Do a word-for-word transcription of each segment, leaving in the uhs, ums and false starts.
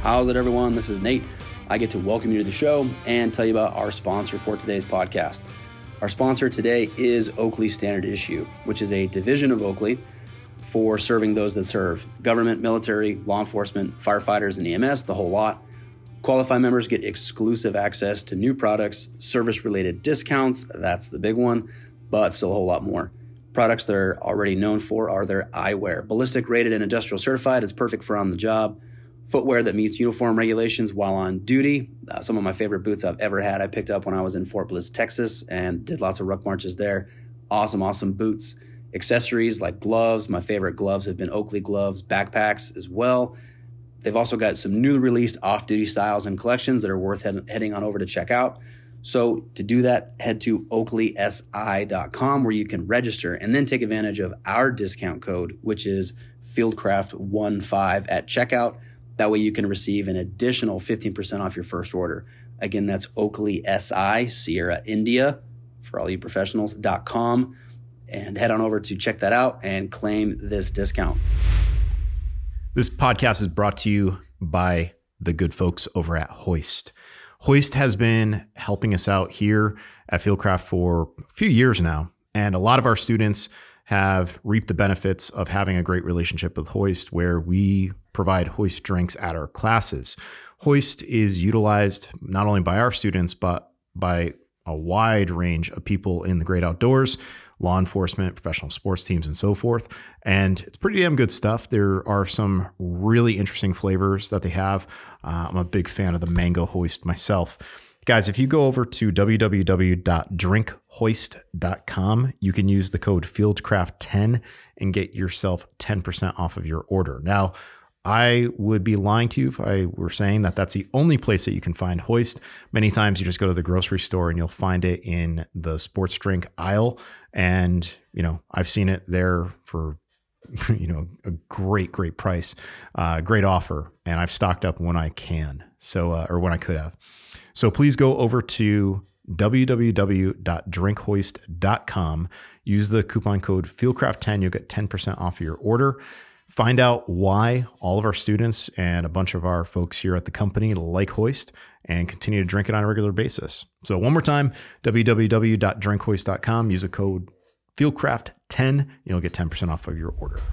How's it, everyone? This is Nate. I get to welcome you to the show and tell you about our sponsor for today's podcast. Our sponsor today is Oakley Standard Issue, which is a division of Oakley for serving those that serve government, military, law enforcement, firefighters, and E M S, the whole lot. Qualified members get exclusive access to new products, service-related discounts, that's the big one, but still a whole lot more. Products they're already known for are their eyewear. Ballistic rated and industrial certified, it's perfect for on the job. Footwear that meets uniform regulations while on duty. Uh, some of my favorite boots I've ever had I picked up when I was in Fort Bliss, Texas, and did lots of ruck marches there. Awesome, awesome boots. Accessories like gloves. My favorite gloves have been Oakley gloves, backpacks as well. They've also got some newly released off-duty styles and collections that are worth head- heading on over to check out. So to do that, head to oakley s i dot com where you can register and then take advantage of our discount code, which is fieldcraft fifteen at checkout. That way you can receive an additional fifteen percent off your first order. Again, that's Oakley S I, Sierra India, for all you professionals, dot com. And head on over to check that out and claim this discount. This podcast is brought to you by the good folks over at Hoist. Hoist has been helping us out here at Fieldcraft for a few years now. And a lot of our students have reaped the benefits of having a great relationship with Hoist, where we provide Hoist drinks at our classes. Hoist is utilized not only by our students, but by a wide range of people in the great outdoors, law enforcement, professional sports teams, and so forth. And it's pretty damn good stuff. There are some really interesting flavors that they have. Uh, I'm a big fan of the Mango Hoist myself. Guys, if you go over to w w w dot drink hoist dot com, you can use the code fieldcraft ten and get yourself ten percent off of your order. Now, I would be lying to you if I were saying that that's the only place that you can find Hoist. Many times you just go to the grocery store and you'll find it in the sports drink aisle. And, you know, I've seen it there for, you know, a great, great price, uh, great offer. And I've stocked up when I can. So, uh, or when I could have. So please go over to w w w dot drink hoist dot com. Use the coupon code fieldcraft ten. You'll get ten percent off of your order. Find out why all of our students and a bunch of our folks here at the company like Hoist and continue to drink it on a regular basis. So one more time, w w w dot drink hoist dot com. Use the code fieldcraft ten. You'll get ten percent off of your order.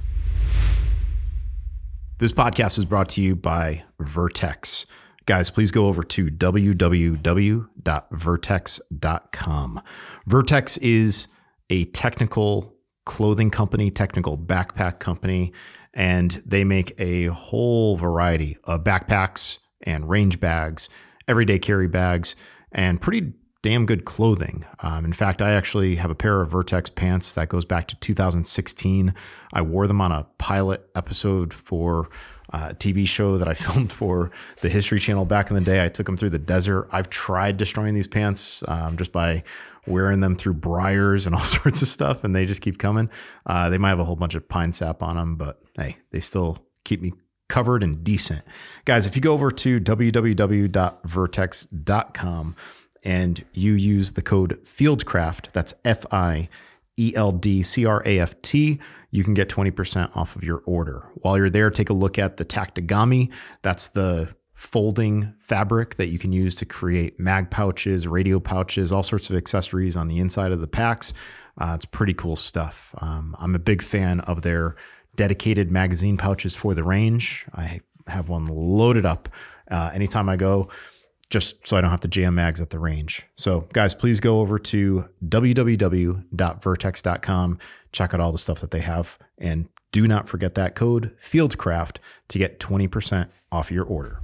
This podcast is brought to you by Vertex. Guys, please go over to w w w dot vertex dot com. Vertex is a technical clothing company, technical backpack company, and they make a whole variety of backpacks and range bags, everyday carry bags, and pretty damn good clothing. Um, in fact, I actually have a pair of Vertex pants that goes back to two thousand sixteen. I wore them on a pilot episode for a T V show that I filmed for the History Channel back in the day. I took them through the desert. I've tried destroying these pants um, just by wearing them through briars and all sorts of stuff, and they just keep coming. Uh, they might have a whole bunch of pine sap on them, but hey, they still keep me covered and decent. Guys, if you go over to w w w dot vertex dot com and you use the code FIELDCRAFT, that's F I E L D C R A F T, you can get twenty percent off of your order. While you're there, take a look at the Tactigami. That's the folding fabric that you can use to create mag pouches, radio pouches, all sorts of accessories on the inside of the packs. Uh, it's pretty cool stuff. Um, I'm a big fan of their dedicated magazine pouches for the range. I have one loaded up uh, anytime I go, just so I don't have to jam mags at the range. So guys, please go over to w w w dot vertex dot com, check out all the stuff that they have, and do not forget that code FIELDCRAFT to get twenty percent off your order.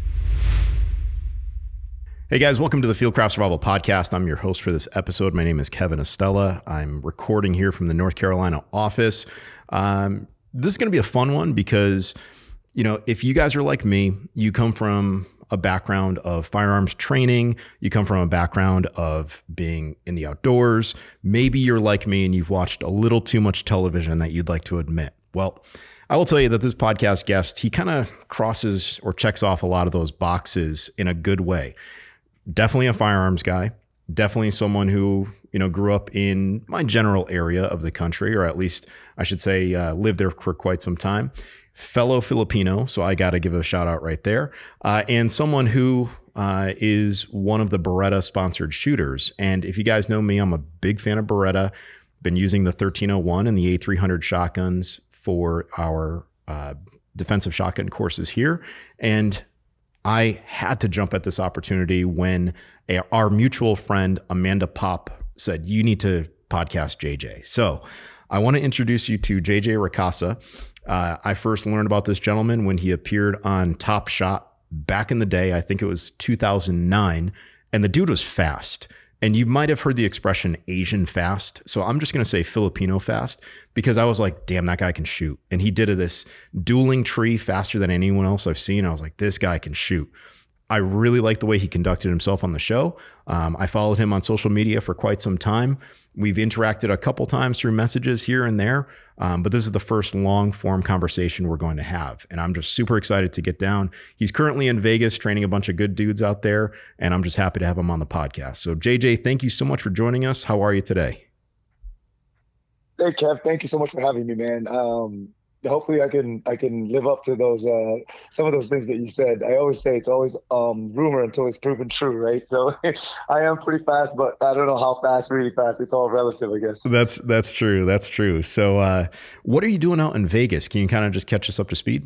Hey guys, welcome to the Fieldcraft Survival Podcast. I'm your host for this episode. My name is Kevin Estella. I'm recording here from the North Carolina office. Um, this is going to be a fun one because, you know, if you guys are like me, you come from a background of firearms training, you come from a background of being in the outdoors. Maybe you're like me and you've watched a little too much television that you'd like to admit. Well, I will tell you that this podcast guest, he kind of crosses or checks off a lot of those boxes in a good way. Definitely a firearms guy, definitely someone who, you know, grew up in my general area of the country, or at least I should say uh, lived there for quite some time. fellow Filipino, so I got to give a shout out right there, uh, and someone who uh, is one of the Beretta sponsored shooters. And if you guys know me, I'm a big fan of Beretta. Been using the thirteen oh one and the A three hundred shotguns for our uh, defensive shotgun courses here. And I had to jump at this opportunity when a, our mutual friend, Amanda Pop, said, you need to podcast J J. So I want to introduce you to J J Ricasa. Uh, I first learned about this gentleman when he appeared on Top Shot back in the day. I think it was two thousand nine, and the dude was fast. And you might have heard the expression Asian fast. So I'm just going to say Filipino fast, because I was like, damn, that guy can shoot. And he did this dueling tree faster than anyone else I've seen. I was like, this guy can shoot. I really liked the way he conducted himself on the show. Um, I followed him on social media for quite some time. We've interacted a couple times through messages here and there, um, but this is the first long form conversation we're going to have. And I'm just super excited to get down. He's currently in Vegas training a bunch of good dudes out there, and I'm just happy to have him on the podcast. So J J, thank you so much for joining us. How are you today? Hey, Kev, thank you so much for having me, man. Um, hopefully I can I can live up to those uh some of those things that you said. I always say it's always um rumor until it's proven true, right? So I am pretty fast, but I don't know how fast, really fast. It's all relative, I guess. That's that's true. That's true. So uh what are you doing out in Vegas? Can you kind of just catch us up to speed?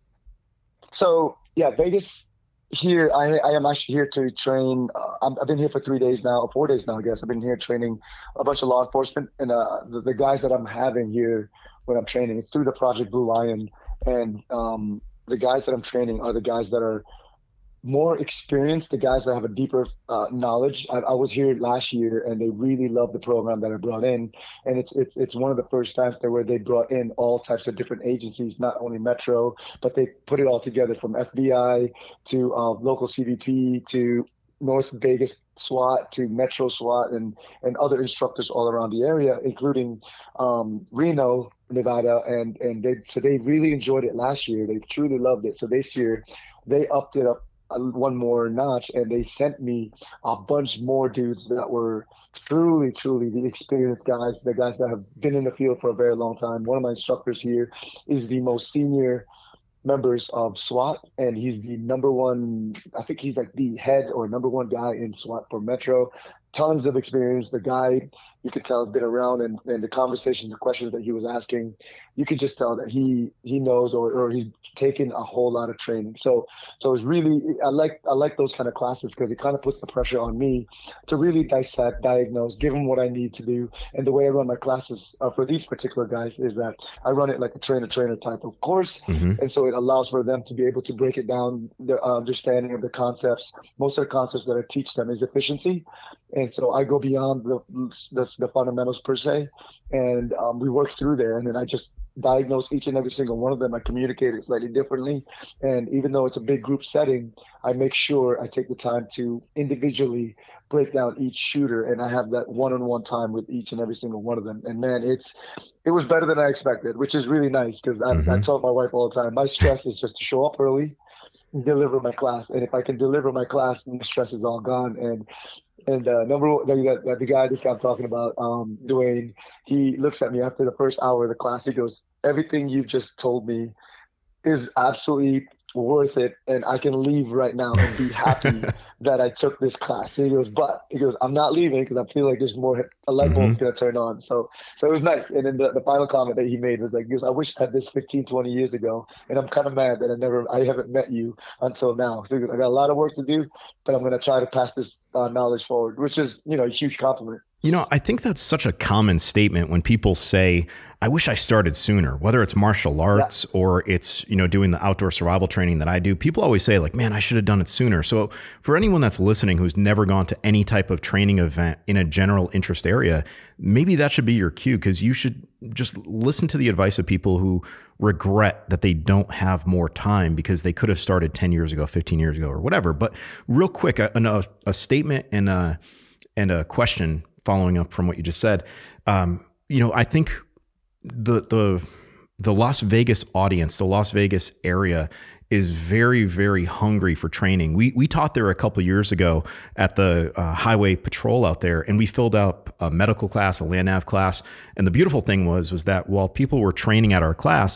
So yeah, Vegas here, I I am actually here to train. Uh, I'm, I've been here for three days now, or four days now, I guess. I've been here training a bunch of law enforcement, and uh the, the guys that I'm having here when I'm training, it's through the Project Blue Lion, and um, the guys that I'm training are the guys that are more experienced, the guys that have a deeper uh, knowledge. I, I was here last year, and they really loved the program that I brought in, and it's it's it's one of the first times that where they brought in all types of different agencies, not only Metro, but they put it all together, from F B I to uh, local C B P to North Vegas SWAT to Metro SWAT, and and other instructors all around the area, including um, Reno, Nevada, and and they so they really enjoyed it last year. They truly loved it. So this year, they upped it up one more notch, and they sent me a bunch more dudes that were truly, truly the experienced guys, the guys that have been in the field for a very long time. One of my instructors here is the most senior members of SWAT, and he's the number one, I think he's like the head or number one guy in SWAT for Metro. Tons of experience. The guy, you could tell, has been around, and, and the conversations, the questions that he was asking, you could just tell that he he knows, or, or he's taken a whole lot of training. So so it's really, I like I like those kind of classes, because it kind of puts the pressure on me to really dissect, diagnose, give them what I need to do. And the way I run my classes uh, for these particular guys is that I run it like a trainer-trainer type of course. Mm-hmm. And so it allows for them to be able to break it down, their uh, understanding of the concepts. Most of the concepts that I teach them is efficiency. And so I go beyond the the, the fundamentals per se, and um, we work through there. And then I just diagnose each and every single one of them. I communicate it slightly differently. And even though it's a big group setting, I make sure I take the time to individually break down each shooter. And I have that one-on-one time with each and every single one of them. And man, it's it was better than I expected, which is really nice, because mm-hmm. I, I tell my wife all the time, my stress is just to show up early, deliver my class. And if I can deliver my class, my stress is all gone. And And uh, number one, the, the guy, this guy I'm talking about, um, Dwayne, he looks at me after the first hour of the class. He goes, everything you just told me is absolutely worth it, and I can leave right now and be happy that I took this class. And he goes, but he goes, I'm not leaving, because I feel like there's more, a light bulb's mm-hmm. going to turn on. So so it was nice. And then the, the final comment that he made was like, he goes, I wish I had this fifteen, twenty years ago, and I'm kind of mad that I never, I haven't met you until now. So he goes, I got a lot of work to do, but I'm going to try to pass this uh, knowledge forward, which is, you know, a huge compliment. You know, I think that's such a common statement when people say, I wish I started sooner, whether it's martial arts yeah. or it's, you know, doing the outdoor survival training that I do. People always say like, man, I should have done it sooner. So for anyone that's listening who's never gone to any type of training event in a general interest area, maybe that should be your cue, because you should just listen to the advice of people who regret that they don't have more time because they could have started ten years ago, fifteen years ago, or whatever. But real quick, a, a, a statement and a, and a question following up from what you just said. Um, you know, I think the the the Las Vegas audience, the Las Vegas area is very, very hungry for training. We we taught there a couple of years ago at the uh, highway patrol out there, and we filled up a medical class, a land nav class. And the beautiful thing was, was that while people were training at our class,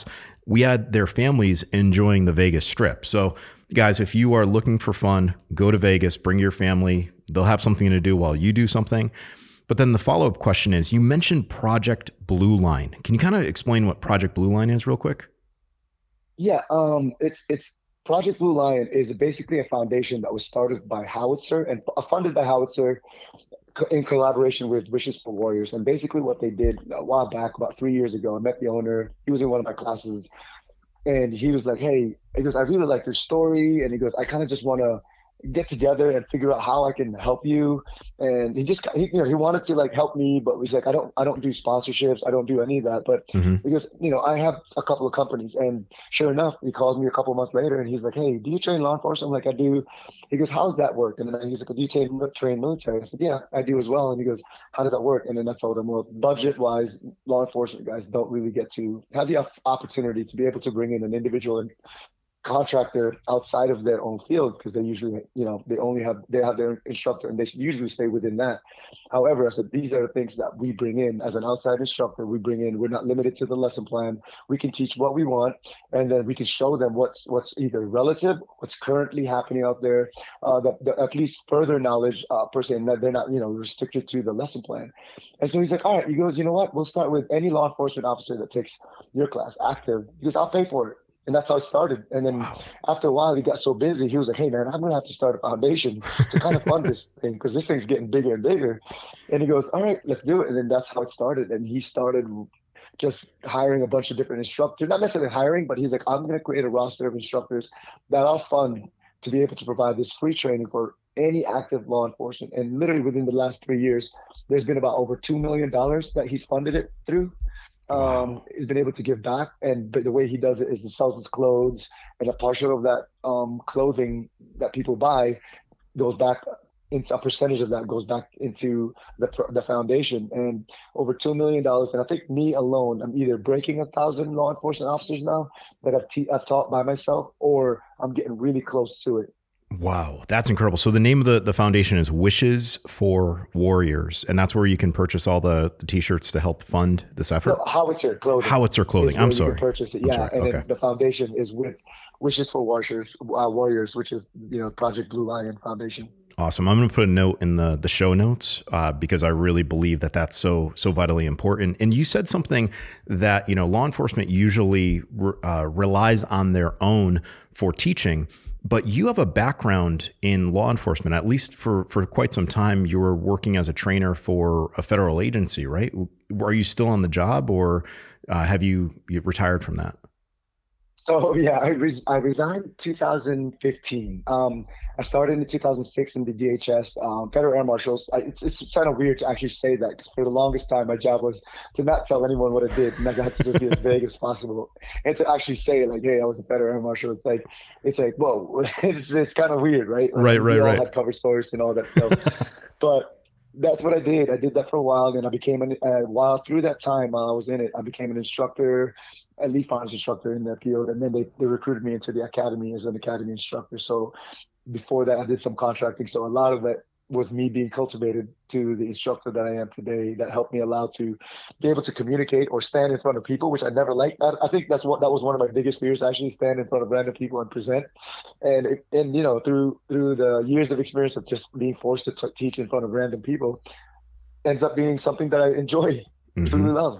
we had their families enjoying the Vegas Strip. So guys, if you are looking for fun, go to Vegas, bring your family. They'll have something to do while you do something. But then the follow-up question is, you mentioned Project Blue Line. Can you kind of explain what Project Blue Line is real quick? Yeah, um, it's it's Project Blue Line is basically a foundation that was started by Howitzer and funded by Howitzer in collaboration with Wishes for Warriors. And basically what they did a while back, about three years ago, I met the owner. He was in one of my classes, and he was like, hey, he goes, I really like your story. And he goes, I kind of just want to get together and figure out how I can help you. And he just, he, you know, he wanted to like help me, but he's like, I don't, I don't do sponsorships. I don't do any of that. But Mm-hmm. because, you know, I have a couple of companies, and sure enough, he calls me a couple of months later and he's like, hey, do you train law enforcement? I'm like, I do. He goes, how's that work? And then he's like, do you train, train military? I said, yeah, I do as well. And he goes, how does that work? And then I told him, well, budget wise, law enforcement guys don't really get to have the opportunity to be able to bring in an individual and contractor outside of their own field, because they usually, you know, they only have, they have their instructor and they usually stay within that. However, I said, these are the things that we bring in as an outside instructor. We bring in, we're not limited to the lesson plan. We can teach what we want, and then we can show them what's what's either relative, what's currently happening out there, uh, the, the, at least further knowledge uh, per se, and that they're not, you know, restricted to the lesson plan. And so he's like, all right, he goes, you know what, we'll start with any law enforcement officer that takes your class active, because I'll pay for it. And that's how it started. And then wow. after a while, he got so busy, he was like, hey, man, I'm going to have to start a foundation to kind of fund this thing, because this thing's getting bigger and bigger. And he goes, all right, let's do it. And then that's how it started. And he started just hiring a bunch of different instructors, not necessarily hiring, but he's like, I'm going to create a roster of instructors that I'll fund to be able to provide this free training for any active law enforcement. And literally within the last three years, there's been about over two million dollars that he's funded it through. Wow. Um, he's been able to give back, and but the way he does it is he sells his clothes, and a portion of that um, clothing that people buy goes back into a percentage of that goes back into the the foundation, and over two million dollars. And I think me alone, I'm either breaking a thousand law enforcement officers now that I've, te- I've taught by myself, or I'm getting really close to it. Wow, that's incredible. So the name of the, the foundation is Wishes for Warriors, and that's where you can purchase all the, the t-shirts to help fund this effort? No, Howitzer Clothing. Howitzer Clothing. I'm sorry. You can purchase it. I'm yeah, sorry. and Okay. then the foundation is with Wishes for Warriors, uh, Warriors, which is, you know, Project Blue Lion Foundation. Awesome. I'm going to put a note in the the show notes uh, because I really believe that that's so so vitally important. And you said something that, you know, law enforcement usually re- uh, relies on their own for teaching. But you have a background in law enforcement, at least for, for quite some time. You were working as a trainer for a federal agency, right? Are you still on the job, or uh, have you, you retired from that? So yeah, I, res- I resigned in two thousand fifteen. Um, I started in two thousand six in the D H S, um, Federal Air Marshals. I, it's, it's kind of weird to actually say that, because for the longest time, my job was to not tell anyone what I did, and I had to just be as vague as possible. And to actually say like, hey, I was a Federal Air Marshal, it's like, it's like, whoa, it's it's kind of weird, right? Like, right, right, we all right. had cover stories and all that stuff, but. That's what I did. I did that for a while, and I became an uh, while through that time while I was in it, I became an instructor, a lead firearms instructor in that field, and then they, they recruited me into the academy as an academy instructor. So before that, I did some contracting. So a lot of it was me being cultivated to the instructor that I am today, that helped me allow to be able to communicate or stand in front of people, which I never liked. I, I think that's what that was one of my biggest fears, actually stand in front of random people and present. And it, and you know, through through the years of experience of just being forced to t- teach in front of random people, ends up being something that I enjoy, mm-hmm. truly love.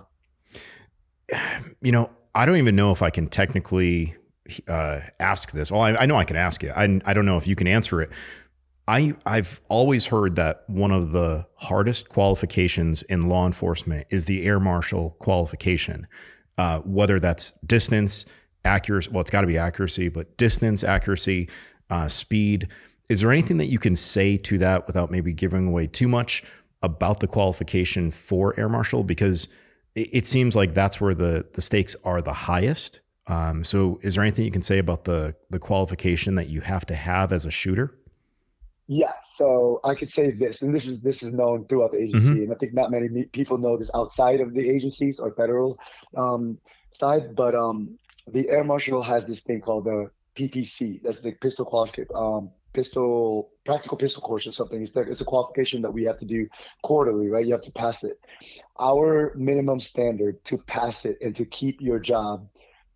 You know, I don't even know if I can technically uh, ask this. Well, I, I know I can ask it. I I don't know if you can answer it. I, I've always heard that one of the hardest qualifications in law enforcement is the air marshal qualification, uh, whether that's distance, accuracy. Well, it's got to be accuracy, but distance, accuracy, uh, speed. Is there anything that you can say to that without maybe giving away too much about the qualification for air marshal? Because it, it seems like that's where the, the stakes are the highest. Um, so is there anything you can say about the, the qualification that you have to have as a shooter? Yeah, so I could say this, and this is this is known throughout the agency, mm-hmm. and I think not many people know this outside of the agencies or federal um, side, but um, the Air Marshal has this thing called the P P C. That's the pistol qualification, um, pistol practical pistol course or something. It's like, it's a qualification that we have to do quarterly, right? You have to pass it. Our minimum standard to pass it and to keep your job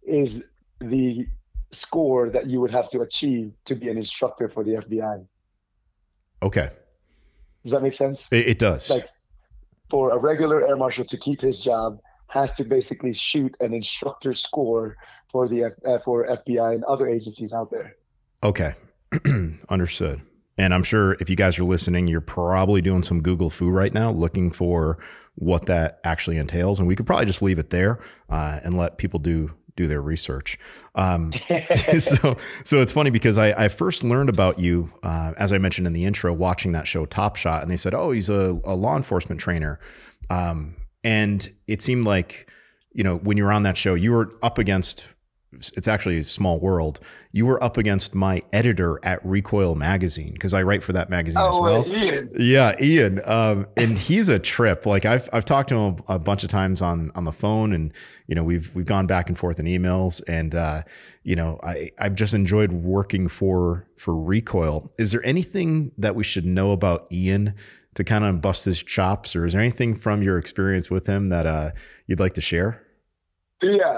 is the score that you would have to achieve to be an instructor for the F B I. Okay. Does that make sense? It, it does. Like, for a regular air marshal to keep his job, has to basically shoot an instructor score for the F, uh, for F B I and other agencies out there. Okay. Understood. And I'm sure if you guys are listening, you're probably doing some Google Foo right now, looking for what that actually entails. And we could probably just leave it there uh, and let people do do their research. Um, so, so it's funny because I, I first learned about you, uh, as I mentioned in the intro, watching that show Top Shot, and they said, oh, he's a, a law enforcement trainer. Um, and it seemed like, you know, when you were on that show, you were up against, it's actually a small world. You were up against my editor at Recoil Magazine, because I write for that magazine oh, as well. Ian. Yeah, Ian. Um, and he's a trip. Like I've I've talked to him a bunch of times on on the phone, and you know we've we've gone back and forth in emails, and uh, you know I I've just enjoyed working for for Recoil. Is there anything that we should know about Ian to kind of bust his chops, or is there anything from your experience with him that uh, you'd like to share? Yeah.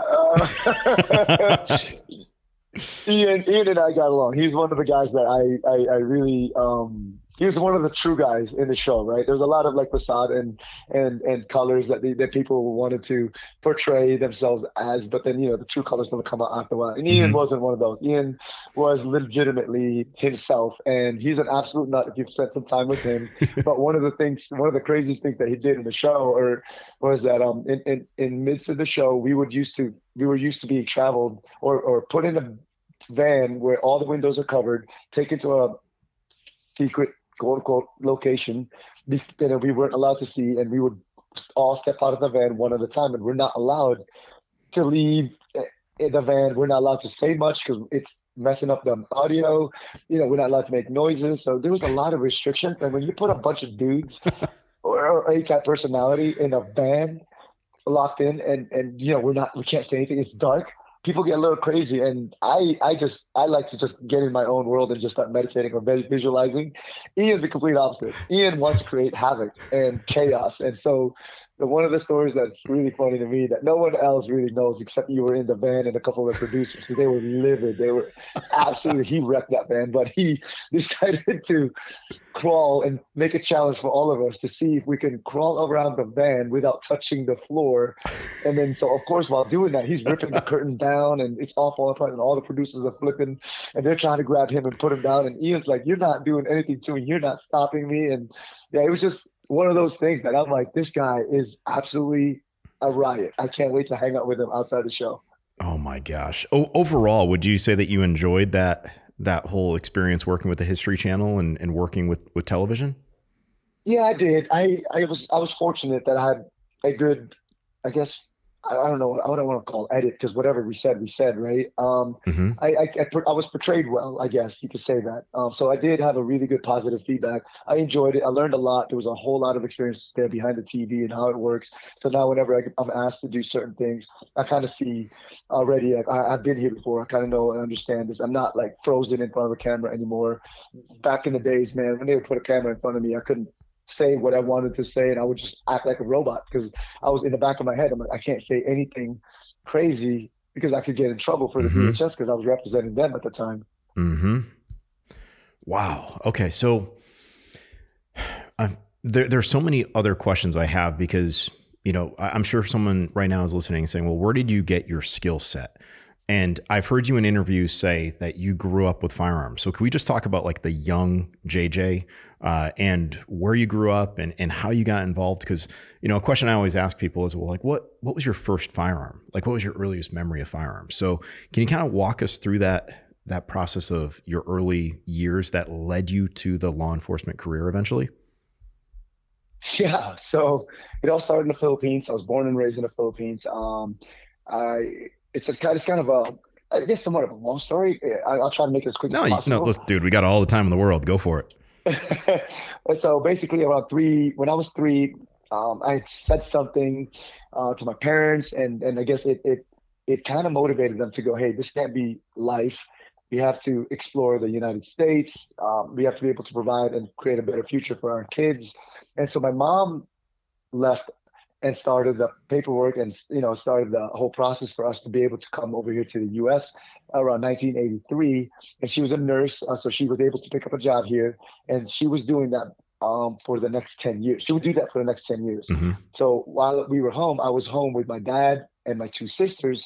Uh, Ian, Ian and I got along. He's one of the guys that I, I, I really, um, he was one of the true guys in the show, right? There was a lot of like facade and, and, and colors that the, that people wanted to portray themselves as, but then, you know, the true colors will come out after a while. And Ian Mm-hmm. wasn't one of those. Ian was legitimately himself, and he's an absolute nut if you've spent some time with him. But one of the things, one of the craziest things that he did in the show or was that, um, in, in, in midst of the show, we would used to, we were used to being traveled or, or put in a van where all the windows are covered, taken to a secret quote unquote location that we weren't allowed to see, and we would all step out of the van one at a time, and we're not allowed to leave in the van. We're not allowed to say much because it's messing up the audio. You know, we're not allowed to make noises. So there was a lot of restrictions. And when you put a bunch of dudes or, or A-type personality in a van locked in, and and you know we're not we can't say anything. It's dark. People get a little crazy, and I, I just, I like to just get in my own world and just start meditating or visualizing. Ian's the complete opposite. Ian wants to create havoc and chaos, and so the, one of the stories that's really funny to me that no one else really knows except you were in the van and a couple of the producers, because they were livid. They were absolutely, he wrecked that van, but he decided to crawl and make a challenge for all of us to see if we can crawl around the van without touching the floor. And then, so of course, while doing that, he's ripping the curtain down and it's all falling apart and all the producers are flipping and they're trying to grab him and put him down. And Ian's like, you're not doing anything to me. You're not stopping me. And yeah, it was just one of those things that I'm like, this guy is absolutely a riot. I can't wait to hang out with him outside the show. Oh my gosh. O- overall, would you say that you enjoyed that that whole experience working with the History Channel and, and working with, with television? Yeah, I did. I, I was I was fortunate that I had a good, I guess, I, I don't know, I don't want to call edit, because whatever we said, we said, right? Um, Mm-hmm. I, I, I, I was portrayed well, I guess you could say that. Um, so I did have a really good positive feedback. I enjoyed it. I learned a lot. There was a whole lot of experiences there behind the T V and how it works. So now whenever I, I'm asked to do certain things, I kind of see already, I, I've been here before. I kind of know and understand this. I'm not like frozen in front of a camera anymore. Back in the days, man, when they would put a camera in front of me, I couldn't say what I wanted to say, and I would just act like a robot because I was in the back of my head. I'm like, I can't say anything crazy because I could get in trouble for the Mm-hmm. V H S because I was representing them at the time. Mm-hmm. Wow. Okay. So uh, there, there are so many other questions I have because, you know, I, I'm sure someone right now is listening and saying, well, where did you get your skill set? And I've heard you in interviews say that you grew up with firearms. So can we just talk about like the young J J uh, and where you grew up and, and how you got involved? Because, you know, a question I always ask people is, well, like what, what was your first firearm? Like what was your earliest memory of firearms? So can you kind of walk us through that, that process of your early years that led you to the law enforcement career eventually? Yeah. So it all started in the Philippines. I was born and raised in the Philippines. Um, I, It's a kind, it's kind of a, I guess, somewhat of a long story. I, I'll try to make it as quick No, as you, possible. no, listen, dude, we got all the time in the world. Go for it. So basically, around three, when I was three, um, I said something uh, to my parents, and and I guess it it it kind of motivated them to go, hey, this can't be life. We have to explore the United States. Um, we have to be able to provide and create a better future for our kids. And so my mom left and started the paperwork and, you know, started the whole process for us to be able to come over here to the U S around nineteen eighty-three. And she was a nurse, uh, so she was able to pick up a job here, and she was doing that um, for the next ten years. She would do that for the next ten years. Mm-hmm. So while we were home, I was home with my dad and my two sisters,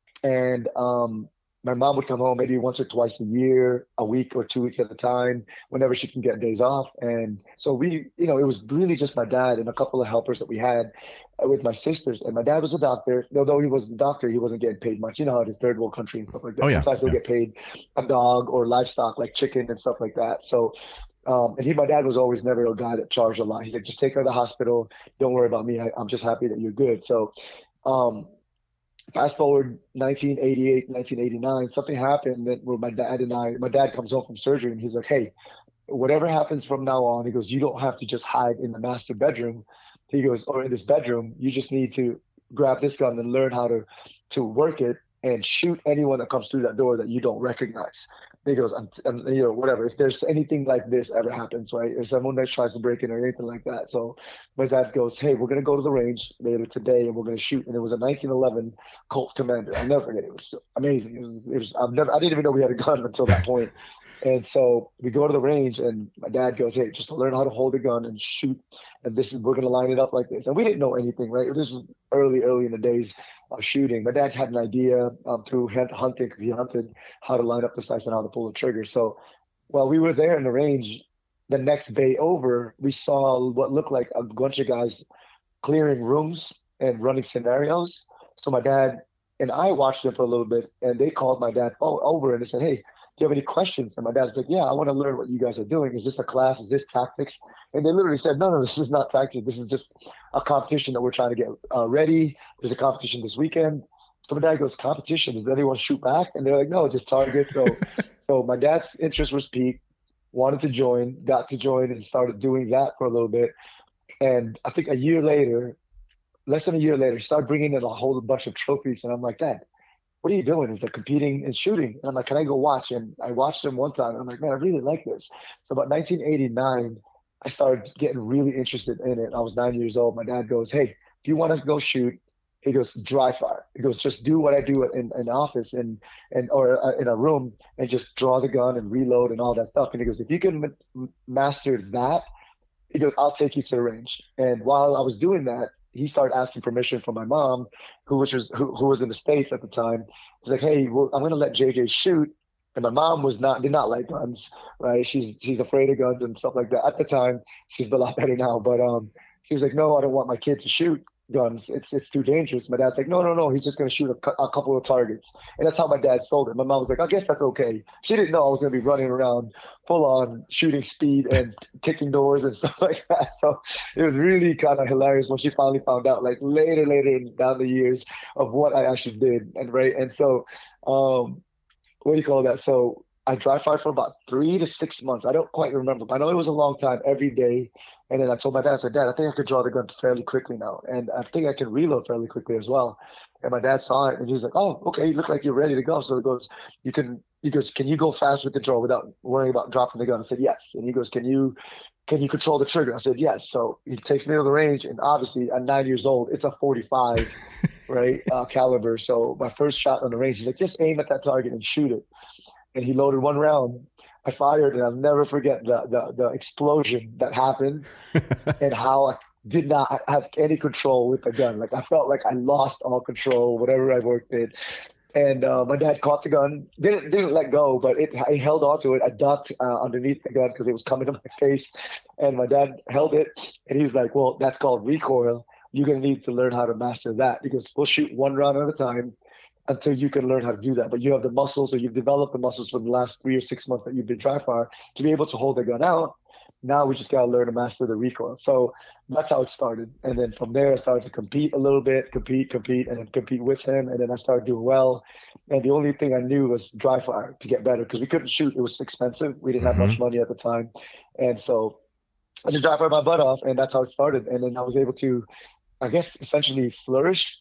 and um, my mom would come home maybe once or twice a year, a week or two weeks at a time, whenever she can get days off. And so we, you know, it was really just my dad and a couple of helpers that we had with my sisters. And my dad was a doctor. Although he wasn't a doctor, he wasn't getting paid much. You know how it is, third world country and stuff like that. Oh, yeah. Sometimes they'll yeah. get paid a dog or livestock like chicken and stuff like that. So, um, and he, my dad was always never a guy that charged a lot. He's like, just take her to the hospital. Don't worry about me. I, I'm just happy that you're good. So, um, fast forward nineteen eighty-eight, nineteen eighty-nine, something happened that where my dad and I, my dad comes home from surgery and he's like, hey, whatever happens from now on, he goes, you don't have to just hide in the master bedroom. He goes, or in this bedroom, you just need to grab this gun and learn how to, to work it and shoot anyone that comes through that door that you don't recognize. He goes, I'm, I'm, you know, whatever. If there's anything like this ever happens, right, or someone that tries to break in or anything like that. So my dad goes, hey, we're gonna go to the range later today and we're gonna shoot. And it was a nineteen eleven Colt Commander. I'll never forget it. It was amazing. It was, it was. I've never. I didn't even know we had a gun until that point. And so we go to the range, and my dad goes, hey, just to learn how to hold a gun and shoot. And this is, we're going to line it up like this. And we didn't know anything, right? This was early, early in the days of shooting. My dad had an idea um, through hunting, because he hunted, how to line up the sights and how to pull the trigger. So while we were there in the range, the next bay over, we saw what looked like a bunch of guys clearing rooms and running scenarios. So my dad and I watched them for a little bit, and they called my dad over and they said, hey, do you have any questions? And my dad's like, yeah, I want to learn what you guys are doing. Is this a class? Is this tactics? And they literally said, no, no, this is not tactics. This is just a competition that we're trying to get uh, ready. There's a competition this weekend. So my dad goes, competition? Does anyone shoot back? And they're like, no, just target. So, so my dad's interest was piqued, wanted to join, got to join, and started doing that for a little bit. And I think a year later, less than a year later, he started bringing in a whole bunch of trophies. And I'm like, Dad, what are you doing? He's like, competing and shooting. And I'm like, can I go watch? And I watched him one time. And I'm like, man, I really like this. So about nineteen eighty-nine, I started getting really interested in it. I was nine years old. My dad goes, hey, if you want to go shoot, he goes, dry fire. He goes, just do what I do in an office and, and or in a room and just draw the gun and reload and all that stuff. And he goes, if you can m- master that, he goes, I'll take you to the range. And while I was doing that, he started asking permission from my mom, who which was who, who was in the States at the time. He's like, hey, well, I'm going to let J J shoot. And my mom was not, did not like guns, right? She's she's afraid of guns and stuff like that. At the time, she's a lot better now. But um, she was like, no, I don't want my kid to shoot guns. It's it's too dangerous. My dad's like, no, no, no. He's just going to shoot a, a couple of targets. And that's how my dad sold it. My mom was like, I guess that's okay. She didn't know I was going to be running around full on shooting speed and kicking doors and stuff like that. So it was really kind of hilarious when she finally found out, like later, later down the years, of what I actually did. And right. And so, um, what do you call that? So I dry fired for about three to six months. I don't quite remember, but I know it was a long time, every day. And then I told my dad, I said, Dad, I think I could draw the gun fairly quickly now. And I think I can reload fairly quickly as well. And my dad saw it and he was like, oh, okay, you look like you're ready to go. So he goes, you can, he goes, can you go fast with the draw without worrying about dropping the gun? I said, yes. And he goes, can you, can you control the trigger? I said, yes. So he takes me to the range, and obviously at nine years old, it's a forty-five, right, uh, caliber. So my first shot on the range, he's like, just aim at that target and shoot it. And he loaded one round. I fired, and I'll never forget the the, the explosion that happened and how I did not have any control with the gun. Like I felt like I lost all control, whatever I worked in. And uh, my dad caught the gun, didn't didn't let go, but it I held onto it. I ducked uh, underneath the gun because it was coming to my face. And my dad held it, and he's like, well, that's called recoil. You're going to need to learn how to master that, because we'll shoot one round at a time until you can learn how to do that. But you have the muscles, or you've developed the muscles for the last three or six months that you've been dry fire to be able to hold the gun out. Now we just got to learn to master the recoil. So that's how it started. And then from there, I started to compete a little bit, compete, compete, and then compete with him. And then I started doing well. And the only thing I knew was dry fire to get better, because we couldn't shoot. It was expensive. We didn't mm-hmm. have much money at the time. And so I just dry fired my butt off, and that's how it started. And then I was able to, I guess, essentially flourish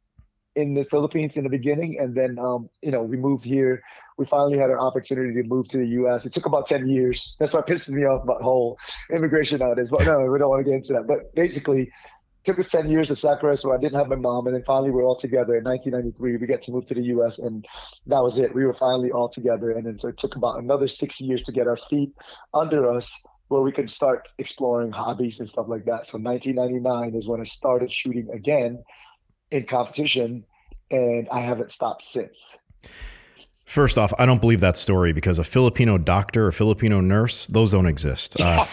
in the Philippines in the beginning. And then, um, you know, we moved here. We finally had an opportunity to move to the U S. It took about ten years. That's what pisses me off about whole immigration nowadays. But no, we don't want to get into that. But basically, took us ten years to sacrifice where I didn't have my mom. And then finally we were all together in nineteen ninety-three. We got to move to the U S and that was it. We were finally all together. And then so it took about another six years to get our feet under us where we could start exploring hobbies and stuff like that. So nineteen ninety-nine is when I started shooting again in competition, and I haven't stopped since. First off, I don't believe that story because a Filipino doctor, a Filipino nurse, those don't exist. Uh,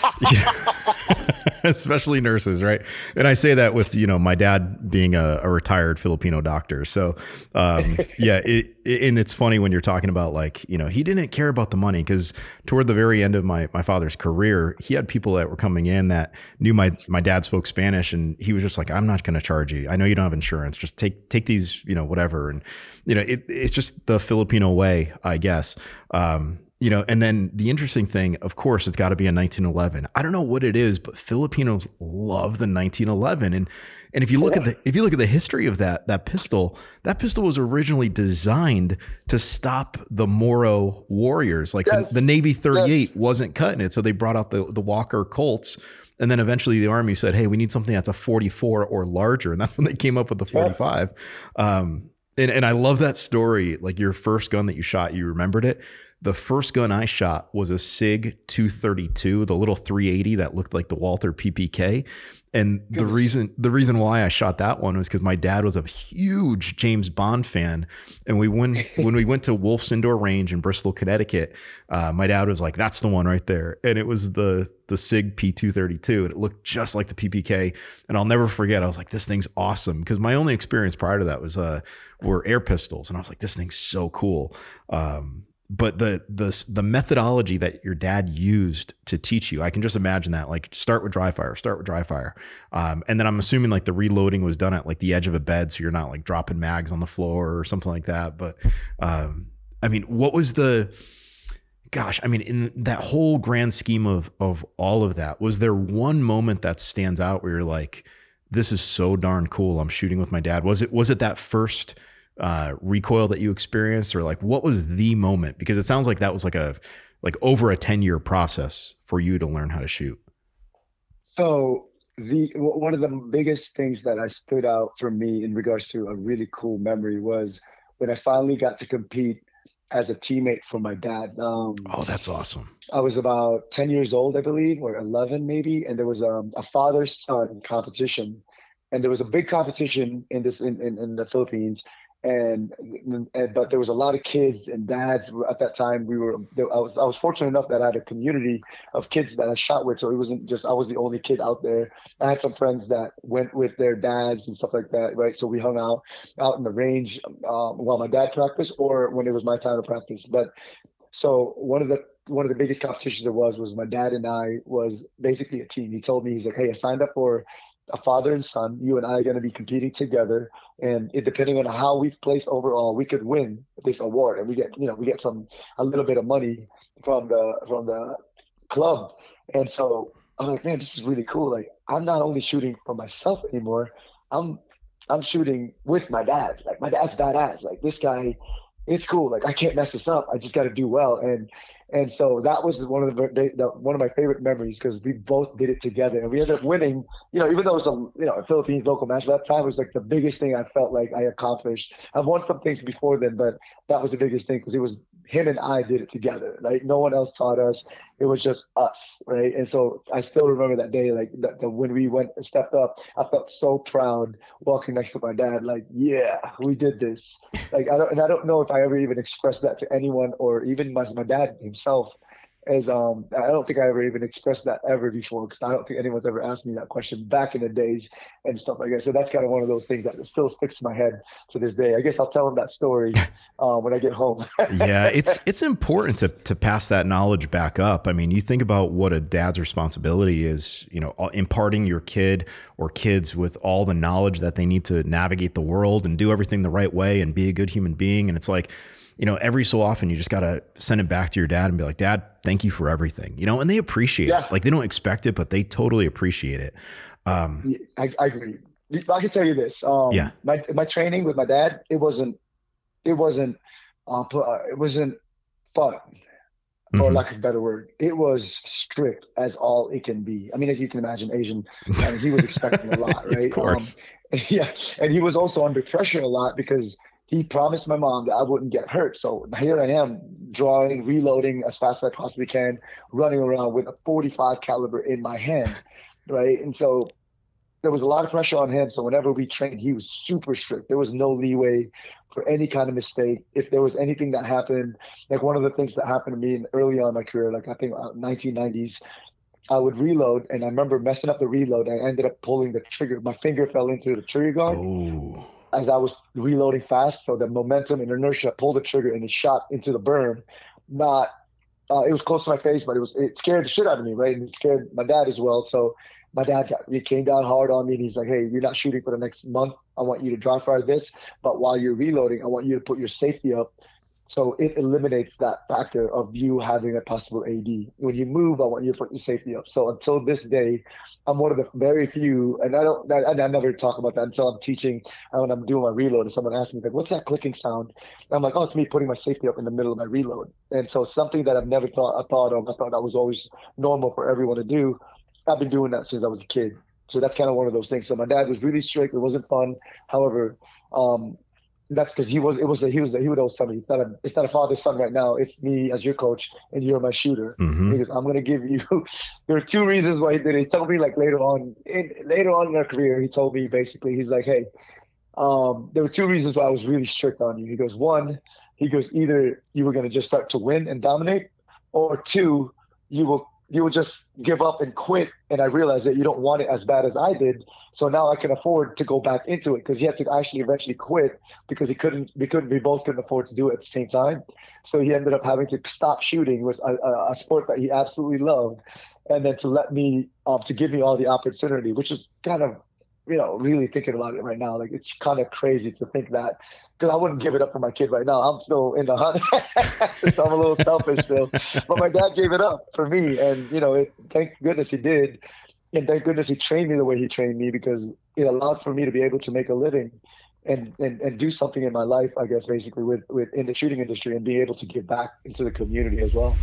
especially nurses, right? And I say that with, you know, my dad being a, a retired Filipino doctor. So, um, yeah, it, it, and it's funny when you're talking about like, you know, he didn't care about the money because toward the very end of my my father's career, he had people that were coming in that knew my my dad spoke Spanish, and he was just like, I'm not going to charge you. I know you don't have insurance. Just take take these, you know, whatever. And you know, it, it's just the Filipino way, I guess. Um, You know, and then the interesting thing, of course, it's got to be a nineteen eleven. I don't know what it is, but Filipinos love the nineteen eleven. And and if you look at the if you look at the history of that that pistol, that pistol was originally designed to stop the Moro warriors. Like yes. the, the Navy thirty-eight yes. wasn't cutting it, so they brought out the the Walker Colts. And then eventually the Army said, "Hey, we need something that's a forty-four or larger," and that's when they came up with the forty-five. Yeah. Um, and and I love that story. Like your first gun that you shot, you remembered it. The first gun I shot was a SIG two thirty-two, the little three eighty that looked like the Walther P P K. And Goodness. the reason the reason why I shot that one was because my dad was a huge James Bond fan. And we went when we went to Wolf's Indoor Range in Bristol, Connecticut, uh, my dad was like, "That's the one right there." And it was the the SIG P two thirty-two, and it looked just like the P P K. And I'll never forget, I was like, "This thing's awesome," because my only experience prior to that was uh were air pistols, and I was like, "This thing's so cool." Um, But the the the methodology that your dad used to teach you, I can just imagine that. Like, start with dry fire, start with dry fire, um, and then I'm assuming like the reloading was done at like the edge of a bed, so you're not like dropping mags on the floor or something like that. But um, I mean, what was the? Gosh, I mean, in that whole grand scheme of of all of that, was there one moment that stands out where you're like, "This is so darn cool. I'm shooting with my dad." Was it was it that first uh, recoil that you experienced, or like what was the moment? Because it sounds like that was like a, like over a ten year process for you to learn how to shoot. So the, one of the biggest things that I stood out for me in regards to a really cool memory was when I finally got to compete as a teammate for my dad. Um, oh, that's awesome. I was about ten years old, I believe, or eleven maybe. And there was um, a father-son competition, and there was a big competition in this, in, in, in the Philippines. And, and but there was a lot of kids and dads at that time. We were I was I was fortunate enough that I had a community of kids that I shot with, so it wasn't just I was the only kid out there. I had some friends that went with their dads and stuff like that, right? So we hung out out in the range um, while my dad practiced, or when it was my time to practice. But so one of the one of the biggest competitions there was was my dad and I was basically a team. He told me, he's like, "Hey, I signed up for a father and son. You and I are going to be competing together, and it, depending on how we've placed overall, we could win this award, and we get, you know, we get some a little bit of money from the from the club." And so I was like, "Man, this is really cool. Like, I'm not only shooting for myself anymore. I'm I'm shooting with my dad. Like, my dad's badass. Like, this guy, it's cool. Like, I can't mess this up. I just got to do well." And and so that was one of the, the one of my favorite memories, because we both did it together, and we ended up winning. You know, even though it was a you know a Philippines local match, but at that time it was like the biggest thing I felt like I accomplished. I've won some things before then, but that was the biggest thing, because it was him and I did it together. Like, no one else taught us. It was just us, right? And so I still remember that day, like the, the, when we went and stepped up, I felt so proud walking next to my dad. Like, yeah, we did this. Like, I don't, and I don't know if I ever even expressed that to anyone, or even my my dad himself. As um, I don't think I ever even expressed that ever before, because I don't think anyone's ever asked me that question back in the days and stuff like that. So that's kind of one of those things that still sticks to my head to this day. I guess I'll tell him that story uh, when I get home. Yeah, it's it's important to to pass that knowledge back up. I mean, you think about what a dad's responsibility is, you know, imparting your kid or kids with all the knowledge that they need to navigate the world and do everything the right way and be a good human being. And it's like, you know, every so often you just got to send it back to your dad and be like, "Dad, thank you for everything." You know, and they appreciate yeah. it. Like, they don't expect it, but they totally appreciate it. Um, yeah, I, I agree. I can tell you this. Um, yeah. My, my training with my dad, it wasn't, it wasn't, uh, it wasn't fun. for Mm-hmm. lack of a better word. It was strict as all it can be. I mean, as you can imagine, Asian, and he was expecting a lot, right? Of course. Um, yeah, and he was also under pressure a lot because he promised my mom that I wouldn't get hurt. So here I am drawing, reloading as fast as I possibly can, running around with a forty-five caliber in my hand, right? And so there was a lot of pressure on him. So whenever we trained, he was super strict. There was no leeway for any kind of mistake. If there was anything that happened, like one of the things that happened to me in early on in my career, like I think uh, nineteen nineties, I would reload, and I remember messing up the reload. I ended up pulling the trigger. My finger fell into the trigger guard Oh. as I was reloading fast. So the momentum and inertia pulled the trigger, and it shot into the berm. Not, uh, it was close to my face, but it was it scared the shit out of me, right? And it scared my dad as well. So my dad got, he came down hard on me, and he's like, "Hey, you're not shooting for the next month. I want you to dry fire this, but while you're reloading, I want you to put your safety up." So it eliminates that factor of you having a possible A D. When you move, I want you to put your safety up. So until this day, I'm one of the very few, and I don't, I, I never talk about that until I'm teaching and when I'm doing my reload. And someone asks me, like, "What's that clicking sound?" And I'm like, "Oh, it's me putting my safety up in the middle of my reload." And so something that I've never thought, I thought of, I thought that was always normal for everyone to do. I've been doing that since I was a kid. So that's kind of one of those things. So my dad was really strict. It wasn't fun. However, um, that's because he was, it was, a, he was, a, he would always tell me, it's not a, it's not a father-son right now. It's me as your coach, and you're my shooter. Mm-hmm. He goes, "I'm going to give you, there are two reasons why he did it." He told me like later on, in, later on in our career, he told me basically, he's like, "Hey, um, there were two reasons why I was really strict on you." He goes, one, he goes, either you were going to just start to win and dominate, or two, you will, you will just give up and quit. And I realized that you don't want it as bad as I did. So now I can afford to go back into it, because he had to actually eventually quit because he couldn't, we couldn't, we both couldn't afford to do it at the same time. So he ended up having to stop shooting, was a, a, a sport that he absolutely loved. And then to let me, um, to give me all the opportunity, which is kind of, you know, really thinking about it right now, like it's kind of crazy to think that, because I wouldn't give it up for my kid right now. I'm still in the hunt, so I'm a little selfish still. But my dad gave it up for me, and you know, it, thank goodness he did, and thank goodness he trained me the way he trained me, because it allowed for me to be able to make a living and and, and do something in my life, I guess, basically with with in the shooting industry, and being able to give back into the community as well.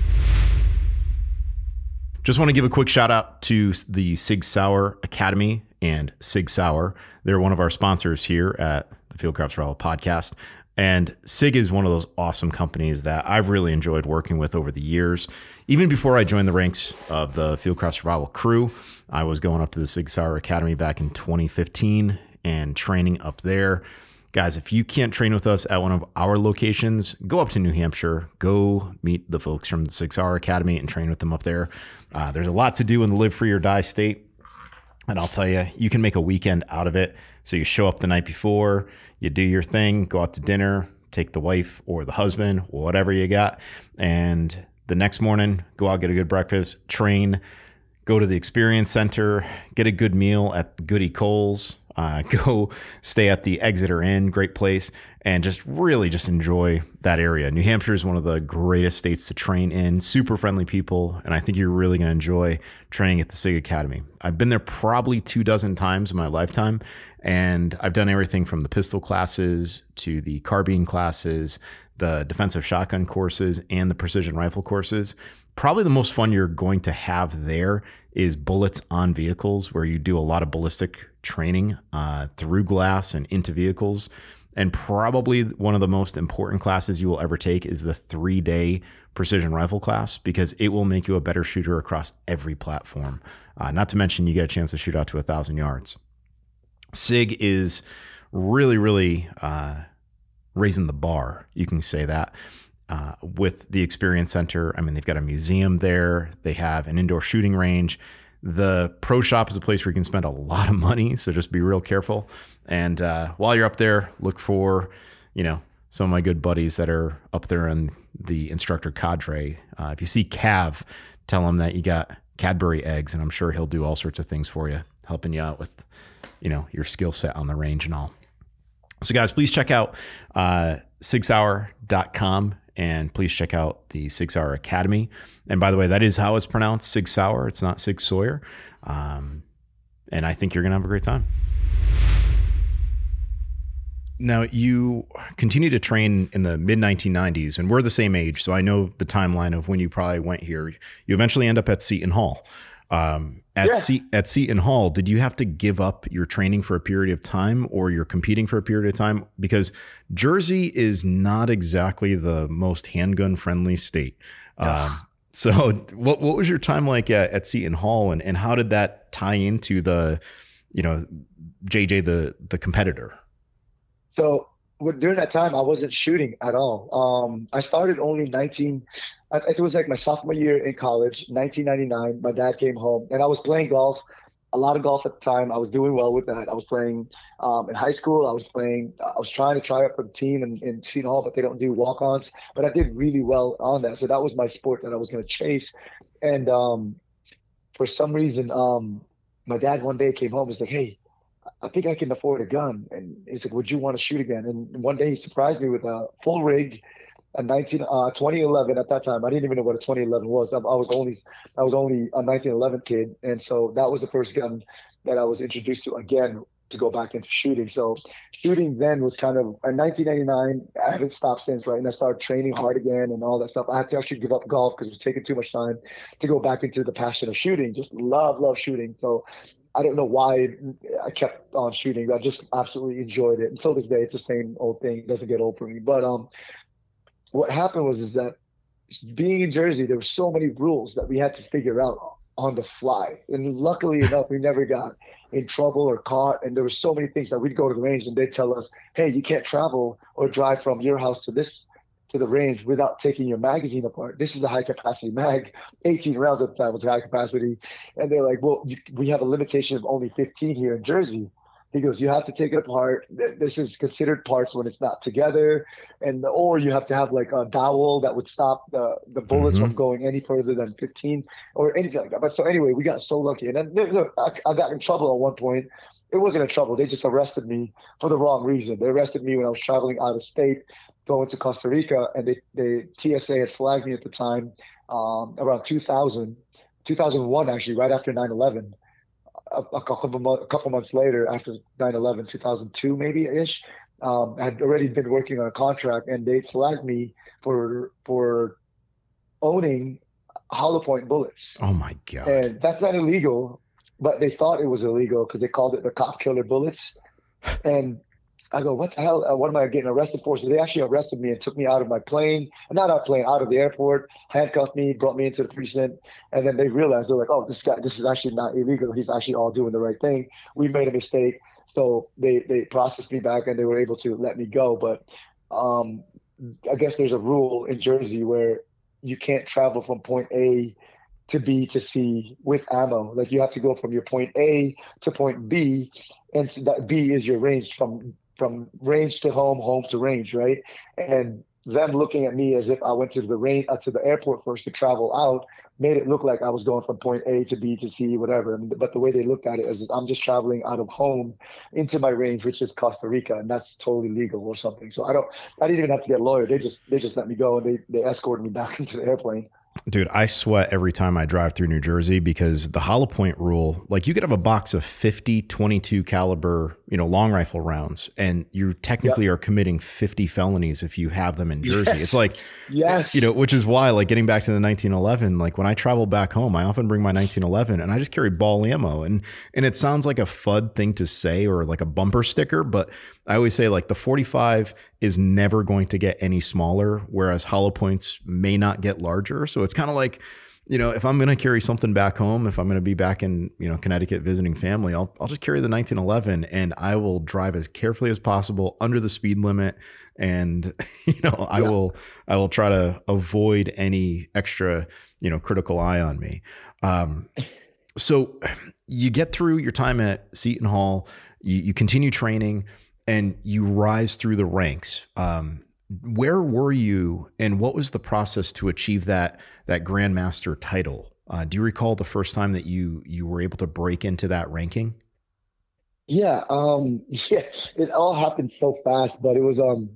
Just want to give a quick shout out to the Sig Sauer Academy and Sig Sauer. They're one of our sponsors here at the Fieldcraft Survival Podcast. And Sig is one of those awesome companies that I've really enjoyed working with over the years. Even before I joined the ranks of the Fieldcraft Survival crew, I was going up to the Sig Sauer Academy back in twenty fifteen and training up there. Guys, if you can't train with us at one of our locations, go up to New Hampshire, go meet the folks from the Sig Sauer Academy and train with them up there. Uh, there's a lot to do in the Live Free or Die state. And I'll tell you, you can make a weekend out of it. So you show up the night before, you do your thing, go out to dinner, take the wife or the husband, whatever you got. And the next morning, go out, get a good breakfast, train, go to the experience center, get a good meal at Goody Cole's, uh, go stay at the Exeter Inn, great place, and just really just enjoy that area. New Hampshire is one of the greatest states to train in, super friendly people, and I think you're really going to enjoy training at the SIG Academy. I've been there probably two dozen times in my lifetime, and I've done everything from the pistol classes to the carbine classes, the defensive shotgun courses, and the precision rifle courses. Probably the most fun you're going to have there is bullets on vehicles, where you do a lot of ballistic training uh, through glass and into vehicles. And probably one of the most important classes you will ever take is the three-day precision rifle class, because it will make you a better shooter across every platform. Uh, not to mention you get a chance to shoot out to a thousand yards. SIG is really, really uh, raising the bar, you can say that. Uh, with the Experience Center, I mean, they've got a museum there. They have an indoor shooting range. The pro shop is a place where you can spend a lot of money, so just be real careful. And uh, while you're up there, look for, you know, some of my good buddies that are up there in the instructor cadre. Uh, if you see Cav, tell him that you got Cadbury eggs, and I'm sure he'll do all sorts of things for you, helping you out with, you know, your skill set on the range and all. So guys, please check out uh, sig sauer dot com. And please check out the Sig Sauer Academy. And by the way, that is how it's pronounced, Sig Sauer. It's not Sig Sawyer. Um, and I think you're going to have a great time. Now, you continue to train in the mid nineteen nineties, and we're the same age, so I know the timeline of when you probably went here. You eventually end up at Seton Hall. Um, at, yeah. Se- at Seton Hall, did you have to give up your training for a period of time, or you're competing for a period of time? Because Jersey is not exactly the most handgun-friendly state. Um, so what what was your time like at, at Seton Hall, and, and how did that tie into the, you know, J J, the the competitor? So during that time, I wasn't shooting at all. Um, I started only nineteen, I, it was like my sophomore year in college, nineteen ninety-nine. My dad came home and I was playing golf, a lot of golf at the time. I was doing well with that. I was playing um, in high school. I was playing, I was trying to try out for the team in, in Seton Hall, but they don't do walk-ons. But I did really well on that. So that was my sport that I was going to chase. And um, for some reason, um, my dad one day came home and was like, hey, I think I can afford a gun. And he's like, would you want to shoot again? And one day he surprised me with a full rig, a nineteen, uh, twenty eleven at that time. I didn't even know what a twenty eleven was. I, I was only, I was only a nineteen eleven kid. And so that was the first gun that I was introduced to again, to go back into shooting. So shooting then was kind of, in nineteen ninety-nine, I haven't stopped since, right? And I started training hard again and all that stuff. I had to actually give up golf because it was taking too much time to go back into the passion of shooting. Just love, love shooting. So I don't know why I kept on shooting. I just absolutely enjoyed it. Until this day, it's the same old thing. It doesn't get old for me. But um, what happened was is that being in Jersey, there were so many rules that we had to figure out on the fly. And luckily enough, we never got in trouble or caught. And there were so many things that we'd go to the range and they'd tell us, hey, you can't travel or drive from your house to this to the range without taking your magazine apart. This is a high capacity mag, eighteen rounds at the time was high capacity. And they're like, well, you, we have a limitation of only fifteen here in Jersey. He goes, you have to take it apart. This is considered parts when it's not together. And, or you have to have like a dowel that would stop the, the bullets mm-hmm. from going any further than fifteen or anything like that. But so anyway, we got so lucky. And then look, I, I got in trouble at one point. It wasn't in trouble. They just arrested me for the wrong reason. They arrested me when I was traveling out of state, going to Costa Rica, and they, they T S A had flagged me at the time um, around two thousand, two thousand one, actually, right after nine eleven. A, a, couple, a couple months later, after nine eleven, two thousand two maybe-ish, um, I had already been working on a contract, and they flagged me for for owning hollow point bullets. Oh, my God. And that's not illegal. But they thought it was illegal because they called it the cop killer bullets. And I go, what the hell? Uh, what am I getting arrested for? So they actually arrested me and took me out of my plane, not out of plane, out of the airport, handcuffed me, brought me into the precinct. And then they realized, they're like, oh, this guy, this is actually not illegal. He's actually all doing the right thing. We made a mistake. So they, they processed me back and they were able to let me go. But um, I guess there's a rule in Jersey where you can't travel from point A to B to C with ammo. Like you have to go from your point A to point B, and so that B is your range from from range to home, home to range, right? And them looking at me as if I went to the range uh, to the airport first to travel out made it look like I was going from point A to B to C, whatever. But the way they looked at it is I'm just traveling out of home into my range, which is Costa Rica, and that's totally legal or something. So I don't, I didn't even have to get a lawyer. They just they just let me go and they they escorted me back into the airplane. Dude, I sweat every time I drive through New Jersey because the hollow point rule, like you could have a box of fifty twenty-two caliber, you know, long rifle rounds, and you technically yep. are committing fifty felonies if you have them in Jersey. Yes. It's like, yes, you know, which is why, like getting back to the nineteen eleven, like when I travel back home, I often bring my nineteen eleven and I just carry ball ammo. And, and it sounds like a FUD thing to say or like a bumper sticker, but I always say like the forty-five is never going to get any smaller, whereas hollow points may not get larger. So it's kind of like, you know, if I'm going to carry something back home, if I'm going to be back in, you know, Connecticut visiting family, I'll, I'll just carry the nineteen eleven and I will drive as carefully as possible under the speed limit. And, you know, I yeah. will, I will try to avoid any extra, you know, critical eye on me. Um, so you get through your time at Seton Hall, you, you continue training, and you rise through the ranks. Um, where were you, and what was the process to achieve that that Grandmaster title? Uh, do you recall the first time that you you were able to break into that ranking? Yeah, um, yeah, it all happened so fast, but it was. Um,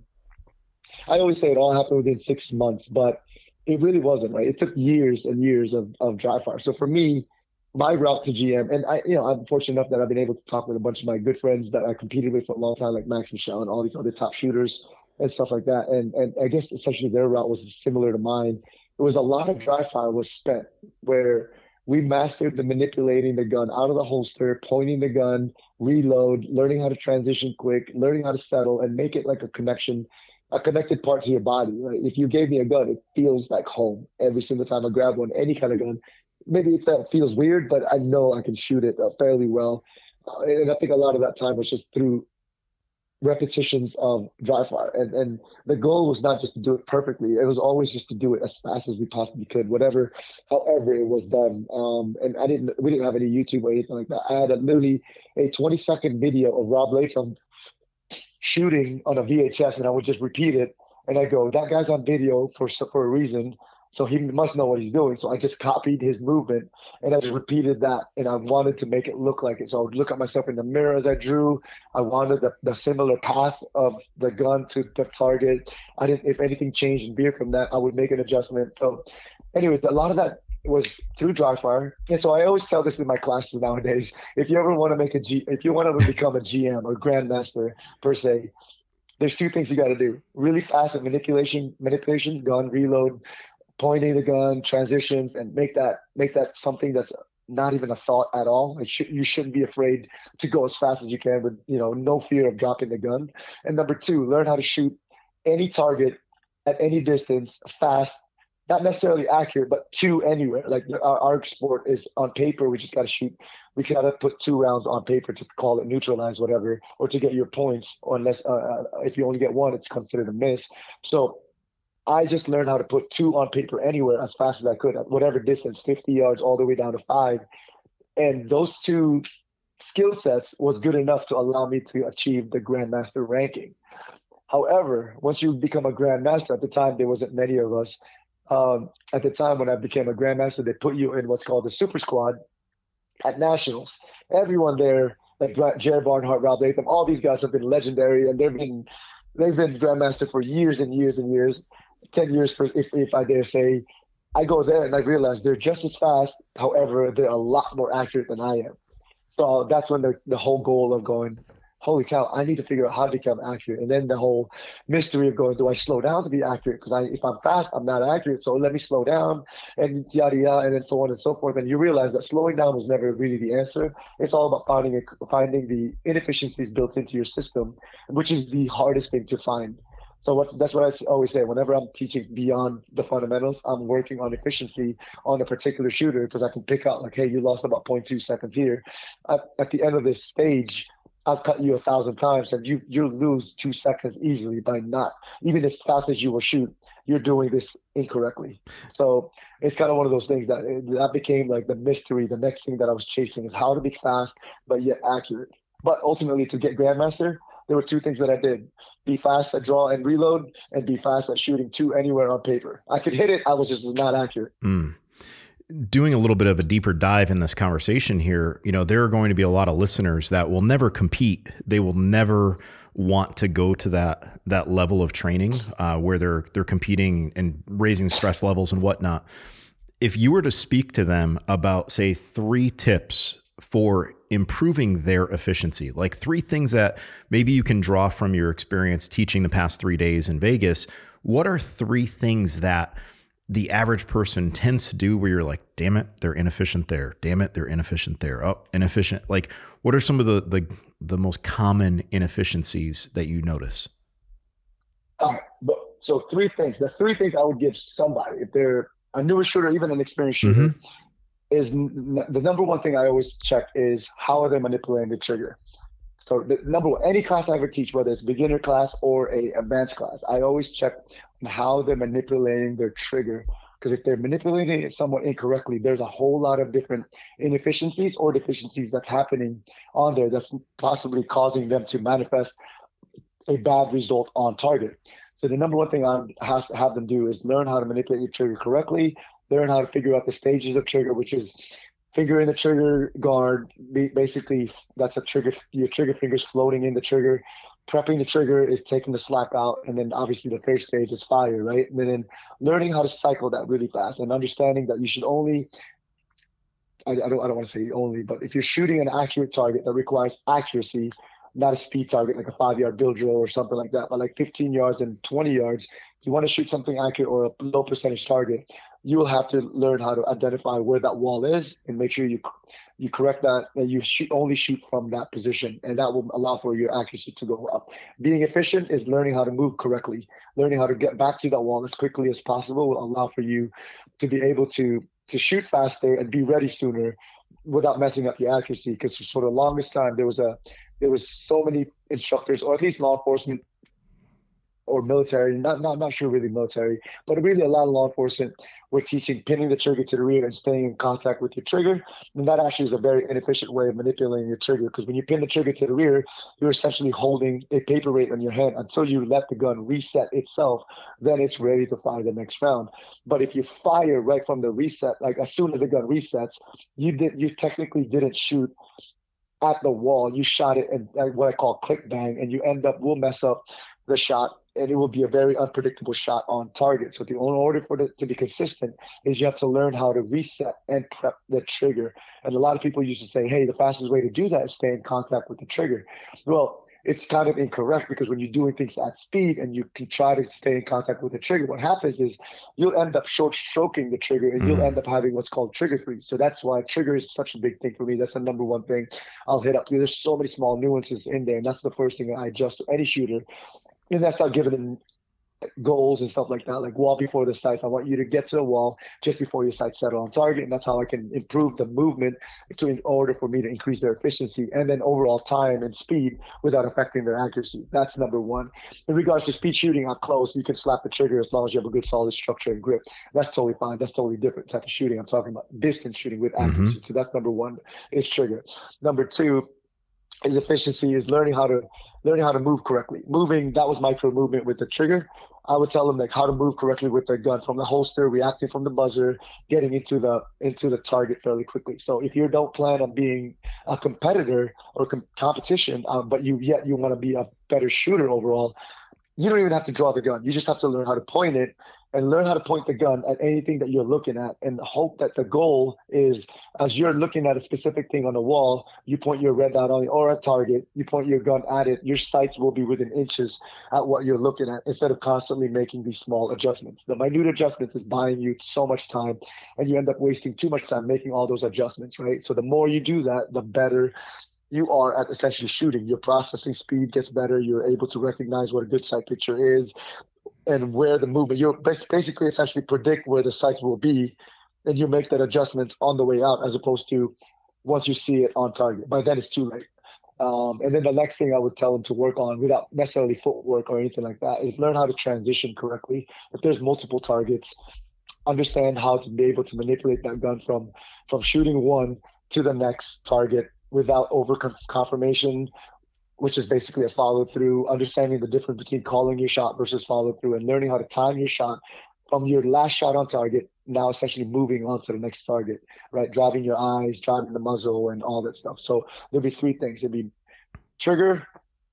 I always say it all happened within six months, but it really wasn't. Right, it took years and years of of dry fire. So for me, my route to G M, and I, you know, I'm fortunate enough that I've been able to talk with a bunch of my good friends that I competed with for a long time, like Max Michel and all these other top shooters and stuff like that. And and I guess essentially their route was similar to mine. It was a lot of dry fire was spent where we mastered the manipulating the gun out of the holster, pointing the gun, reload, learning how to transition quick, learning how to settle, and make it like a connection, a connected part to your body. Right? If you gave me a gun, it feels like home every single time I grab one, any kind of gun. Maybe it felt, feels weird, but I know I can shoot it uh, fairly well. Uh, and I think a lot of that time was just through repetitions of dry fire. And and the goal was not just to do it perfectly. It was always just to do it as fast as we possibly could, whatever, however it was done. Um, and I didn't, we didn't have any YouTube or anything like that. I had a, literally a twenty second video of Rob Latham shooting on a V H S, and I would just repeat it. And I go, that guy's on video for for a reason. So he must know what he's doing. So I just copied his movement and I just repeated that. And I wanted to make it look like it. So I would look at myself in the mirror as I drew. I wanted the, the similar path of the gun to the target. I didn't, if anything changed in veer from that, I would make an adjustment. So anyway, a lot of that was through dry fire. And so I always tell this in my classes nowadays. If you ever want to make a G, if you want to become a G M or grandmaster per se, there's two things you got to do. Really fast at manipulation, manipulation, gun, reload, pointing the gun, transitions, and make that make that something that's not even a thought at all. It should, you shouldn't be afraid to go as fast as you can with, you know, no fear of dropping the gun. And number two, learn how to shoot any target at any distance, fast, not necessarily accurate, but to anywhere. Like our, our sport is on paper, we just got to shoot. We got to put two rounds on paper to call it neutralize, whatever, or to get your points. Or unless uh, if you only get one, it's considered a miss. So I just learned how to put two on paper anywhere as fast as I could at whatever distance, fifty yards all the way down to five. And those two skill sets was good enough to allow me to achieve the Grandmaster ranking. However, once you become a Grandmaster, at the time, there wasn't many of us. Um, at the time when I became a Grandmaster, they put you in what's called the Super Squad at Nationals. Everyone there, like Jared Barnhart, Rob Latham, all these guys have been legendary, and they've been they've been Grandmaster for years and years and years. ten years, for, if, if I dare say. I go there and I realize they're just as fast. However, they're a lot more accurate than I am. So that's when the, the whole goal of going, holy cow, I need to figure out how to become accurate. And then the whole mystery of going, do I slow down to be accurate? Because I, if I'm fast, I'm not accurate. So let me slow down and yada, yada, and then so on and so forth. And you realize that slowing down was never really the answer. It's all about finding a, finding the inefficiencies built into your system, which is the hardest thing to find. So what, that's what I always say. Whenever I'm teaching beyond the fundamentals, I'm working on efficiency on a particular shooter because I can pick out like, hey, you lost about zero point two seconds here. At, at the end of this stage, I've cut you a thousand times and you you lose two seconds easily by not, even as fast as you will shoot, you're doing this incorrectly. So it's kind of one of those things that that became like the mystery. The next thing that I was chasing is how to be fast, but yet accurate. But ultimately to get Grandmaster, there were two things that I did. Be fast at draw and reload, and be fast at shooting two anywhere on paper. I could hit it. I was just not accurate. Mm. Doing a little bit of a deeper dive in this conversation here, you know, there are going to be a lot of listeners that will never compete. They will never want to go to that that level of training uh, where they're they're competing and raising stress levels and whatnot. If you were to speak to them about, say, three tips for improving their efficiency, like three things that maybe you can draw from your experience teaching the past three days in Vegas, what are three things that the average person tends to do where you're like, damn it, they're inefficient there. Damn it, they're inefficient there. Oh, inefficient. Like, what are some of the the, the most common inefficiencies that you notice? All right, but so three things. The three things I would give somebody, if they're a newer shooter, even an experienced shooter, mm-hmm. is n- the number one thing I always check is how are they manipulating the trigger. So the number one, any class I ever teach, whether it's beginner class or a advanced class, I always check how they're manipulating their trigger. Because if they're manipulating it somewhat incorrectly, there's a whole lot of different inefficiencies or deficiencies that's happening on there that's possibly causing them to manifest a bad result on target. So the number one thing I have to have them do is learn how to manipulate your trigger correctly, learn how to figure out the stages of trigger, which is fingering the trigger guard. Basically, that's a trigger, your trigger fingers floating in the trigger. Prepping the trigger is taking the slack out. And then obviously the third stage is fire, right? And then learning how to cycle that really fast and understanding that you should only I, I don't I don't want to say only, but if you're shooting an accurate target that requires accuracy, not a speed target like a five yard bill drill or something like that, but like fifteen yards and twenty yards, if you want to shoot something accurate or a low percentage target, you will have to learn how to identify where that wall is and make sure you you correct that, and you shoot only shoot from that position, and that will allow for your accuracy to go up. Being efficient is learning how to move correctly. Learning how to get back to that wall as quickly as possible will allow for you to be able to to shoot faster and be ready sooner without messing up your accuracy. Because for the longest time, there was a there was so many instructors, or at least law enforcement or military, not, not not sure really military, but really a lot of law enforcement were teaching pinning the trigger to the rear and staying in contact with your trigger. And that actually is a very inefficient way of manipulating your trigger, because when you pin the trigger to the rear, you're essentially holding a paperweight on your hand until you let the gun reset itself. Then it's ready to fire the next round. But if you fire right from the reset, like as soon as the gun resets, you did you technically didn't shoot at the wall. You shot it and uh, what I call click bang, and you end up will mess up the shot, and it will be a very unpredictable shot on target. So the only order for it to be consistent is you have to learn how to reset and prep the trigger. And a lot of people used to say, hey, the fastest way to do that is stay in contact with the trigger. Well, it's kind of incorrect, because when you're doing things at speed and you can try to stay in contact with the trigger, what happens is you'll end up short stroking the trigger, and mm. you'll end up having what's called trigger freeze. So that's why trigger is such a big thing for me. That's the number one thing I'll hit up. There's so many small nuances in there, and that's the first thing I adjust to any shooter. And that's not giving them goals and stuff like that, like wall before the sights. I want you to get to the wall just before your sights settle on target, and that's how I can improve the movement to in order for me to increase their efficiency and then overall time and speed without affecting their accuracy. That's number one. In regards to speed shooting up close, you can slap the trigger as long as you have a good solid structure and grip. That's totally fine. That's totally different type of shooting. I'm talking about distance shooting with accuracy. Mm-hmm. So that's number one, is trigger. Number two is efficiency, is learning how to learning how to move correctly. Moving, that was micro movement with the trigger. I would tell them like how to move correctly with their gun, from the holster, reacting from the buzzer, getting into the into the target fairly quickly. So if you don't plan on being a competitor or com- competition, um, but you yet you want to be a better shooter overall, you don't even have to draw the gun. You just have to learn how to point it, and learn how to point the gun at anything that you're looking at, and hope that the goal is, as you're looking at a specific thing on the wall, you point your red dot on it, or a target, you point your gun at it, your sights will be within inches at what you're looking at, instead of constantly making these small adjustments. The minute adjustments is buying you so much time, and you end up wasting too much time making all those adjustments, right? So the more you do that, the better you are at essentially shooting. Your processing speed gets better. You're able to recognize what a good sight picture is and where the movement, you're basically essentially predict where the sights will be, and you make that adjustments on the way out, as opposed to once you see it on target. By then it's too late. Um, and then the next thing I would tell them to work on, without necessarily footwork or anything like that, is learn how to transition correctly. If there's multiple targets, understand how to be able to manipulate that gun from from shooting one to the next target without over confirmation, which is basically a follow through, understanding the difference between calling your shot versus follow through, and learning how to time your shot from your last shot on target, now essentially moving on to the next target, right? Driving your eyes, driving the muzzle, and all that stuff. So there'll be three things. It'll be trigger,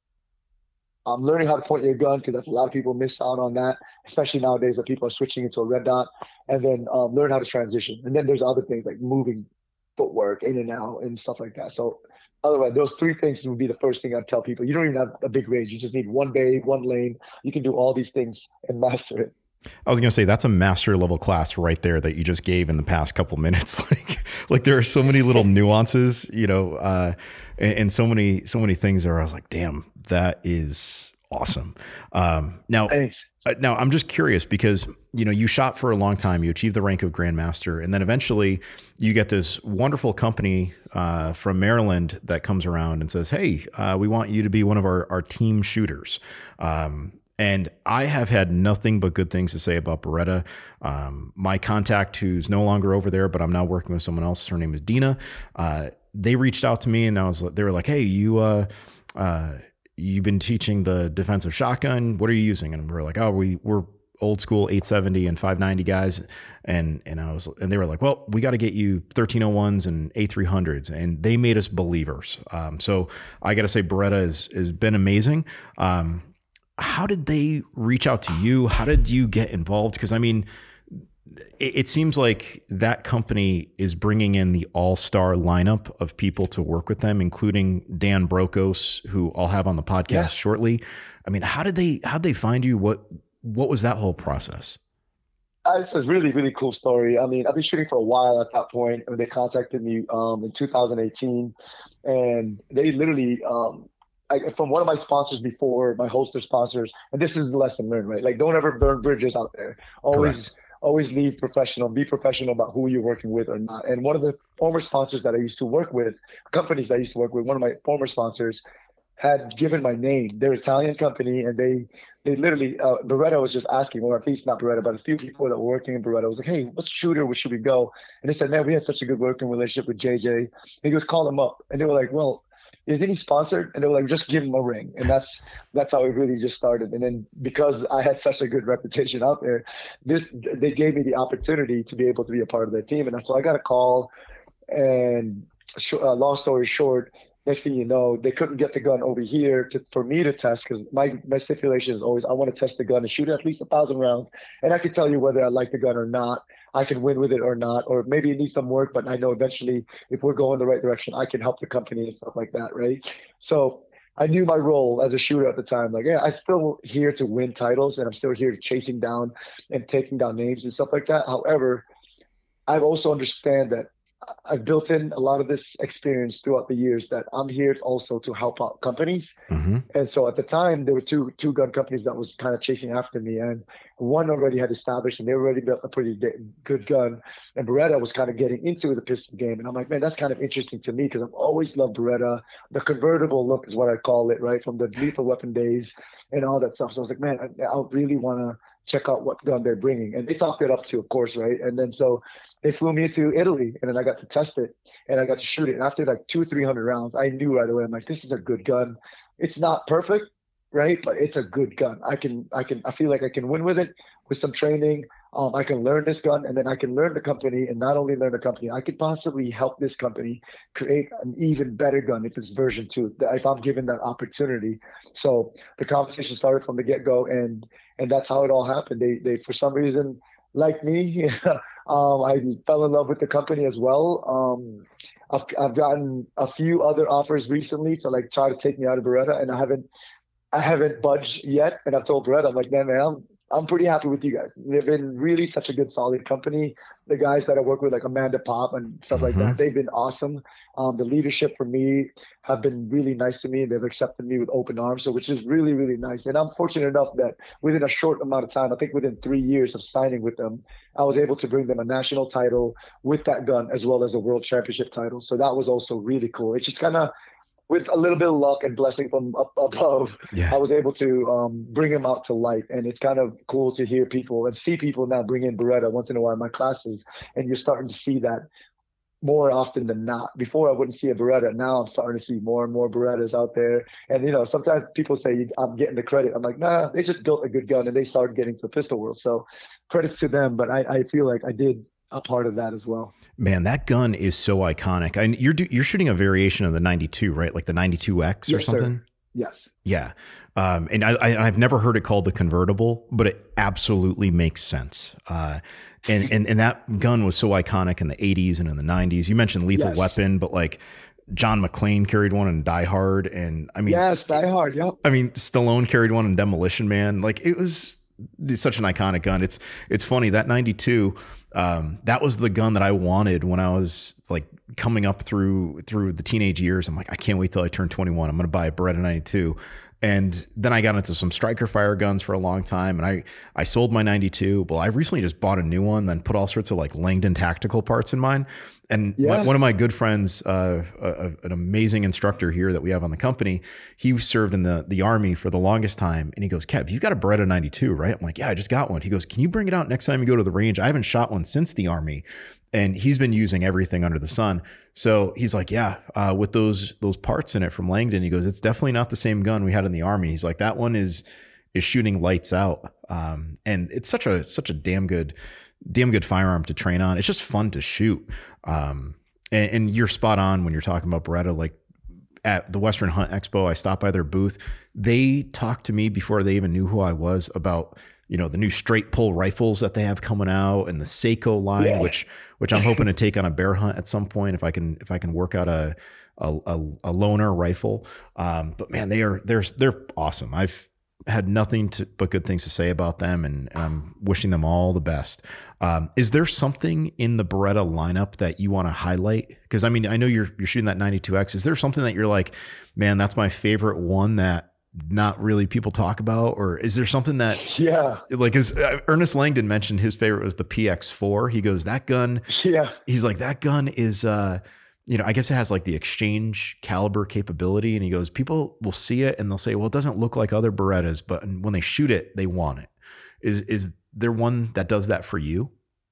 um, learning how to point your gun, because that's a lot of people miss out on that, especially nowadays that people are switching into a red dot, and then um, learn how to transition. And then there's other things like moving footwork in and out and stuff like that. So otherwise, those three things would be the first thing I'd tell people. You don't even have a big range. You just need one bay, one lane. You can do all these things and master it. I was going to say, that's a master level class right there that you just gave in the past couple minutes. Like, like there are so many little nuances, you know, uh, and, and so many, so many things where I was like, damn, that is awesome. Um, now, Thanks. Uh, now I'm just curious, because, you know, you shot for a long time, you achieved the rank of Grandmaster, and then eventually you get this wonderful company uh, from Maryland that comes around and says, hey, uh, we want you to be one of our, our team shooters. Um, and I have had nothing but good things to say about Beretta. Um, my contact, who's no longer over there, but I'm now working with someone else, her name is Dina. Uh, they reached out to me, and I was, they were like, hey, you, uh, uh, you've been teaching the defensive shotgun. What are you using? And we were like, oh, we we're old school eight seventy and five ninety guys. And, and I was, and they were like, well, we got to get you thirteen oh ones and A three hundreds. And they made us believers. Um, so I got to say, Beretta has, has been amazing. Um, how did they reach out to you? How did you get involved? Because I mean, it, it seems like that company is bringing in the all-star lineup of people to work with them, including Dan Brokos, who I'll have on the podcast yeah. shortly. I mean, how did they, how'd they find you? What, what was that whole process? Uh, it's a really, really cool story. I mean, I've been shooting for a while at that point, and they contacted me um, in two thousand eighteen, and they literally, um, I, from one of my sponsors before, my holster sponsors, and this is the lesson learned, right? Like, don't ever burn bridges out there. Always, Correct. always leave professional, be professional about who you're working with or not. And one of the former sponsors that I used to work with, companies I used to work with, one of my former sponsors had given my name. They're an Italian company, and they they literally, uh, Beretta was just asking, or at least not Beretta, but a few people that were working in Beretta was like, hey, what's shooter? Where should we go? And they said, man, we had such a good working relationship with J J. And he goes, call him up. And they were like, well, is he sponsored? And they were like, just give him a ring. And that's that's how it really just started. And then because I had such a good reputation out there, this they gave me the opportunity to be able to be a part of their team. And so I got a call, and uh, long story short, next thing you know, they couldn't get the gun over here to, for me to test, because my, my stipulation is always I want to test the gun and shoot at least a thousand rounds. And I can tell you whether I like the gun or not. I can win with it or not, or maybe it needs some work, but I know eventually if we're going the right direction, I can help the company and stuff like that, right? So I knew my role as a shooter at the time. Like, yeah, I'm still here to win titles, and I'm still here chasing down and taking down names and stuff like that. However, I also understand that I've built in a lot of this experience throughout the years that I'm here also to help out companies. Mm-hmm. And so at the time, there were two two gun companies that was kind of chasing after me, and one already had established, and they already built a pretty good gun. And Beretta was kind of getting into the pistol game. And I'm like, man, that's kind of interesting to me, because I've always loved Beretta. The convertible look is what I call it, right? From the Lethal Weapon days and all that stuff. So I was like, man, I, I really want to check out what gun they're bringing. And they talked it up to, of course, right? And then so they flew me to Italy, and then I got to test it, and I got to shoot it. And after like two, three hundred rounds, I knew right away. I'm like, this is a good gun. It's not perfect, right? But it's a good gun. I can, I can, I feel like I can win with it with some training. Um, I can learn this gun, and then I can learn the company, and not only learn the company, I could possibly help this company create an even better gun if it's version two, if I'm given that opportunity. So the conversation started from the get-go, and and that's how it all happened. They, they for some reason, like me, um, I fell in love with the company as well. Um, I've, I've gotten a few other offers recently to like try to take me out of Beretta, and I haven't, I haven't budged yet. And I've told Beretta, I'm like, man, man, I'm, I'm pretty happy with you guys. They've been really such a good, solid company. The guys that I work with, like Amanda Pop and stuff like mm-hmm. that, they've been awesome. Um, the leadership for me have been really nice to me. They've accepted me with open arms, so which is really, really nice. And I'm fortunate enough that within a short amount of time, I think within three years of signing with them, I was able to bring them a national title with that gun, as well as a world championship title. So that was also really cool. It's just kind of, with a little bit of luck and blessing from up above, yeah. I was able to um, bring him out to light. And it's kind of cool to hear people and see people now bring in Beretta once in a while in my classes. And you're starting to see that more often than not. Before I wouldn't see a Beretta. Now I'm starting to see more and more Berettas out there. And, you know, sometimes people say I'm getting the credit. I'm like, nah, they just built a good gun and they started getting to the pistol world. So credits to them. But I, I feel like I did a part of that as well. Man, that gun is so iconic. And you're you're shooting a variation of the ninety-two, right? Like the ninety-two X or yes, something? Sir. Yes. Yeah. Um, and I, I, I've never heard it called the convertible, but it absolutely makes sense. Uh, and, and, and that gun was so iconic in the eighties and in the nineties. You mentioned Lethal yes. Weapon, but like John McClane carried one in Die Hard. And I mean, yes, Die Hard. Yep. I mean, Stallone carried one in Demolition Man. Like it was such an iconic gun. It's, it's funny that ninety-two, um, that was the gun that I wanted when I was like coming up through, through the teenage years. I'm like, I can't wait till I turn twenty-one. I'm going to buy a Beretta ninety-two. And then I got into some striker fire guns for a long time, and I, I sold my ninety-two. Well, I recently just bought a new one, then put all sorts of like Langdon tactical parts in mine. And yeah. my, one of my good friends, uh, a, an amazing instructor here that we have on the company, he served in the, the Army for the longest time. And he goes, Kev, you got a Beretta ninety-two, right? I'm like, yeah, I just got one. He goes, can you bring it out next time you go to the range? I haven't shot one since the Army. And he's been using everything under the sun. So he's like, yeah, uh, with those those parts in it from Langdon, he goes, it's definitely not the same gun we had in the Army. He's like, that one is is shooting lights out. Um, and it's such a such a damn good, damn good firearm to train on. It's just fun to shoot. Um, and, and you're spot on when you're talking about Beretta. Like at the Western Hunt Expo, I stopped by their booth. They talked to me before they even knew who I was about you know, the new straight pull rifles that they have coming out, and the Seiko line, yeah. which which I'm hoping to take on a bear hunt at some point if I can if I can work out a a, a, a loner rifle. Um, but man, they are they're they're awesome. I've had nothing to, but good things to say about them, and, and I'm wishing them all the best. Um, is there something in the Beretta lineup that you want to highlight? Because I mean, I know you're you're shooting that ninety-two X. Is there something that you're like, man, that's my favorite one that not really people talk about? Or is there something that, yeah, like, as uh, Ernest Langdon mentioned, his favorite was the P X four. He goes, that gun, yeah, he's like, that gun is, uh, you know, I guess it has like the exchange caliber capability. And he goes, people will see it and they'll say, well, it doesn't look like other Berettas, but when they shoot it, they want it. Is, is there one that does that for you?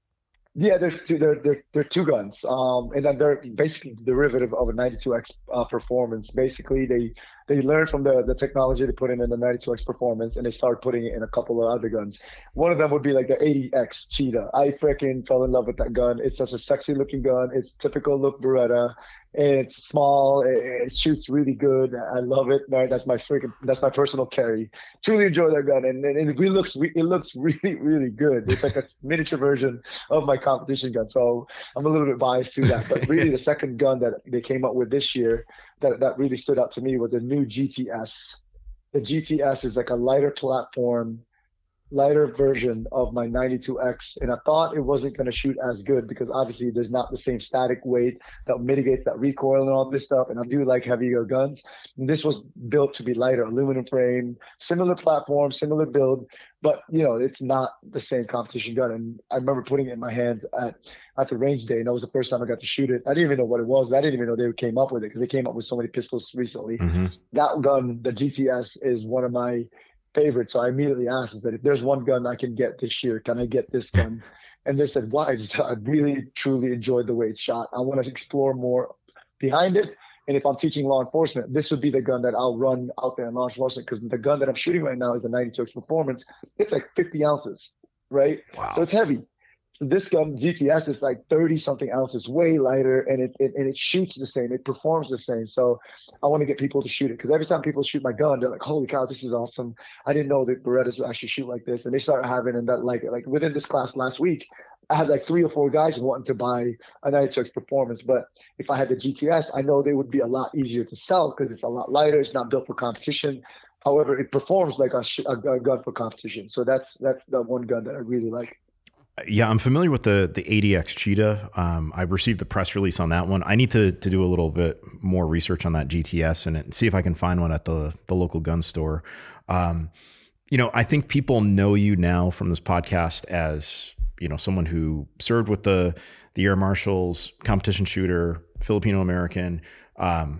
Yeah, there's two, they're, they're, they're two guns. Um, and then they're basically derivative of a ninety-two X uh, performance. Basically, they they learned from the, the technology they put in in the ninety-two X performance, and they started putting it in a couple of other guns. One of them would be like the eighty X Cheetah. I freaking fell in love with that gun. It's such a sexy looking gun. It's typical look Beretta. It's small. It, it shoots really good. I love it. Right, that's my freaking that's my personal carry. Truly enjoy that gun, and, and it really looks it looks really really good. It's like a miniature version of my competition gun. So I'm a little bit biased to that. But really, the second gun that they came up with this year that that really stood out to me was the new G T S. The G T S is like a lighter platform, lighter version of my ninety-two X, and I thought it wasn't going to shoot as good because obviously there's not the same static weight that mitigates that recoil and all this stuff, and I do like heavier guns. And this was built to be lighter, aluminum frame, similar platform, similar build, but you know, it's not the same competition gun. And I remember putting it in my hands at at the range day, and that was the first time I got to shoot it. I didn't even know what it was. I didn't even know they came up with it because they came up with so many pistols recently. Mm-hmm. That gun, the G T S, is one of my favorite. So I immediately asked that if there's one gun I can get this year, can I get this gun? And they said, why? I just I really truly enjoyed the way it shot. I want to explore more behind it. And if I'm teaching law enforcement, this would be the gun that I'll run out there in law enforcement, because the gun that I'm shooting right now is the ninety-two X Performance. It's like fifty ounces, right? Wow. So it's heavy. This gun, G T S, is like thirty something ounces, way lighter, and it, it and it shoots the same. It performs the same. So I want to get people to shoot it, because every time people shoot my gun, they're like, holy cow, this is awesome. I didn't know that Berettas would actually shoot like this. And they started having, and that like, like within this class last week, I had like three or four guys wanting to buy a ninety-two X Performance. But if I had the G T S, I know they would be a lot easier to sell because it's a lot lighter. It's not built for competition. However, it performs like a, a, a gun for competition. So that's that's the one gun that I really like. Yeah, I'm familiar with the the eighty X Cheetah. Um, I received the press release on that one. I need to to do a little bit more research on that G T S and see if I can find one at the the local gun store. Um, you know, I think people know you now from this podcast as, you know, someone who served with the the Air Marshals, competition shooter, Filipino American. Um,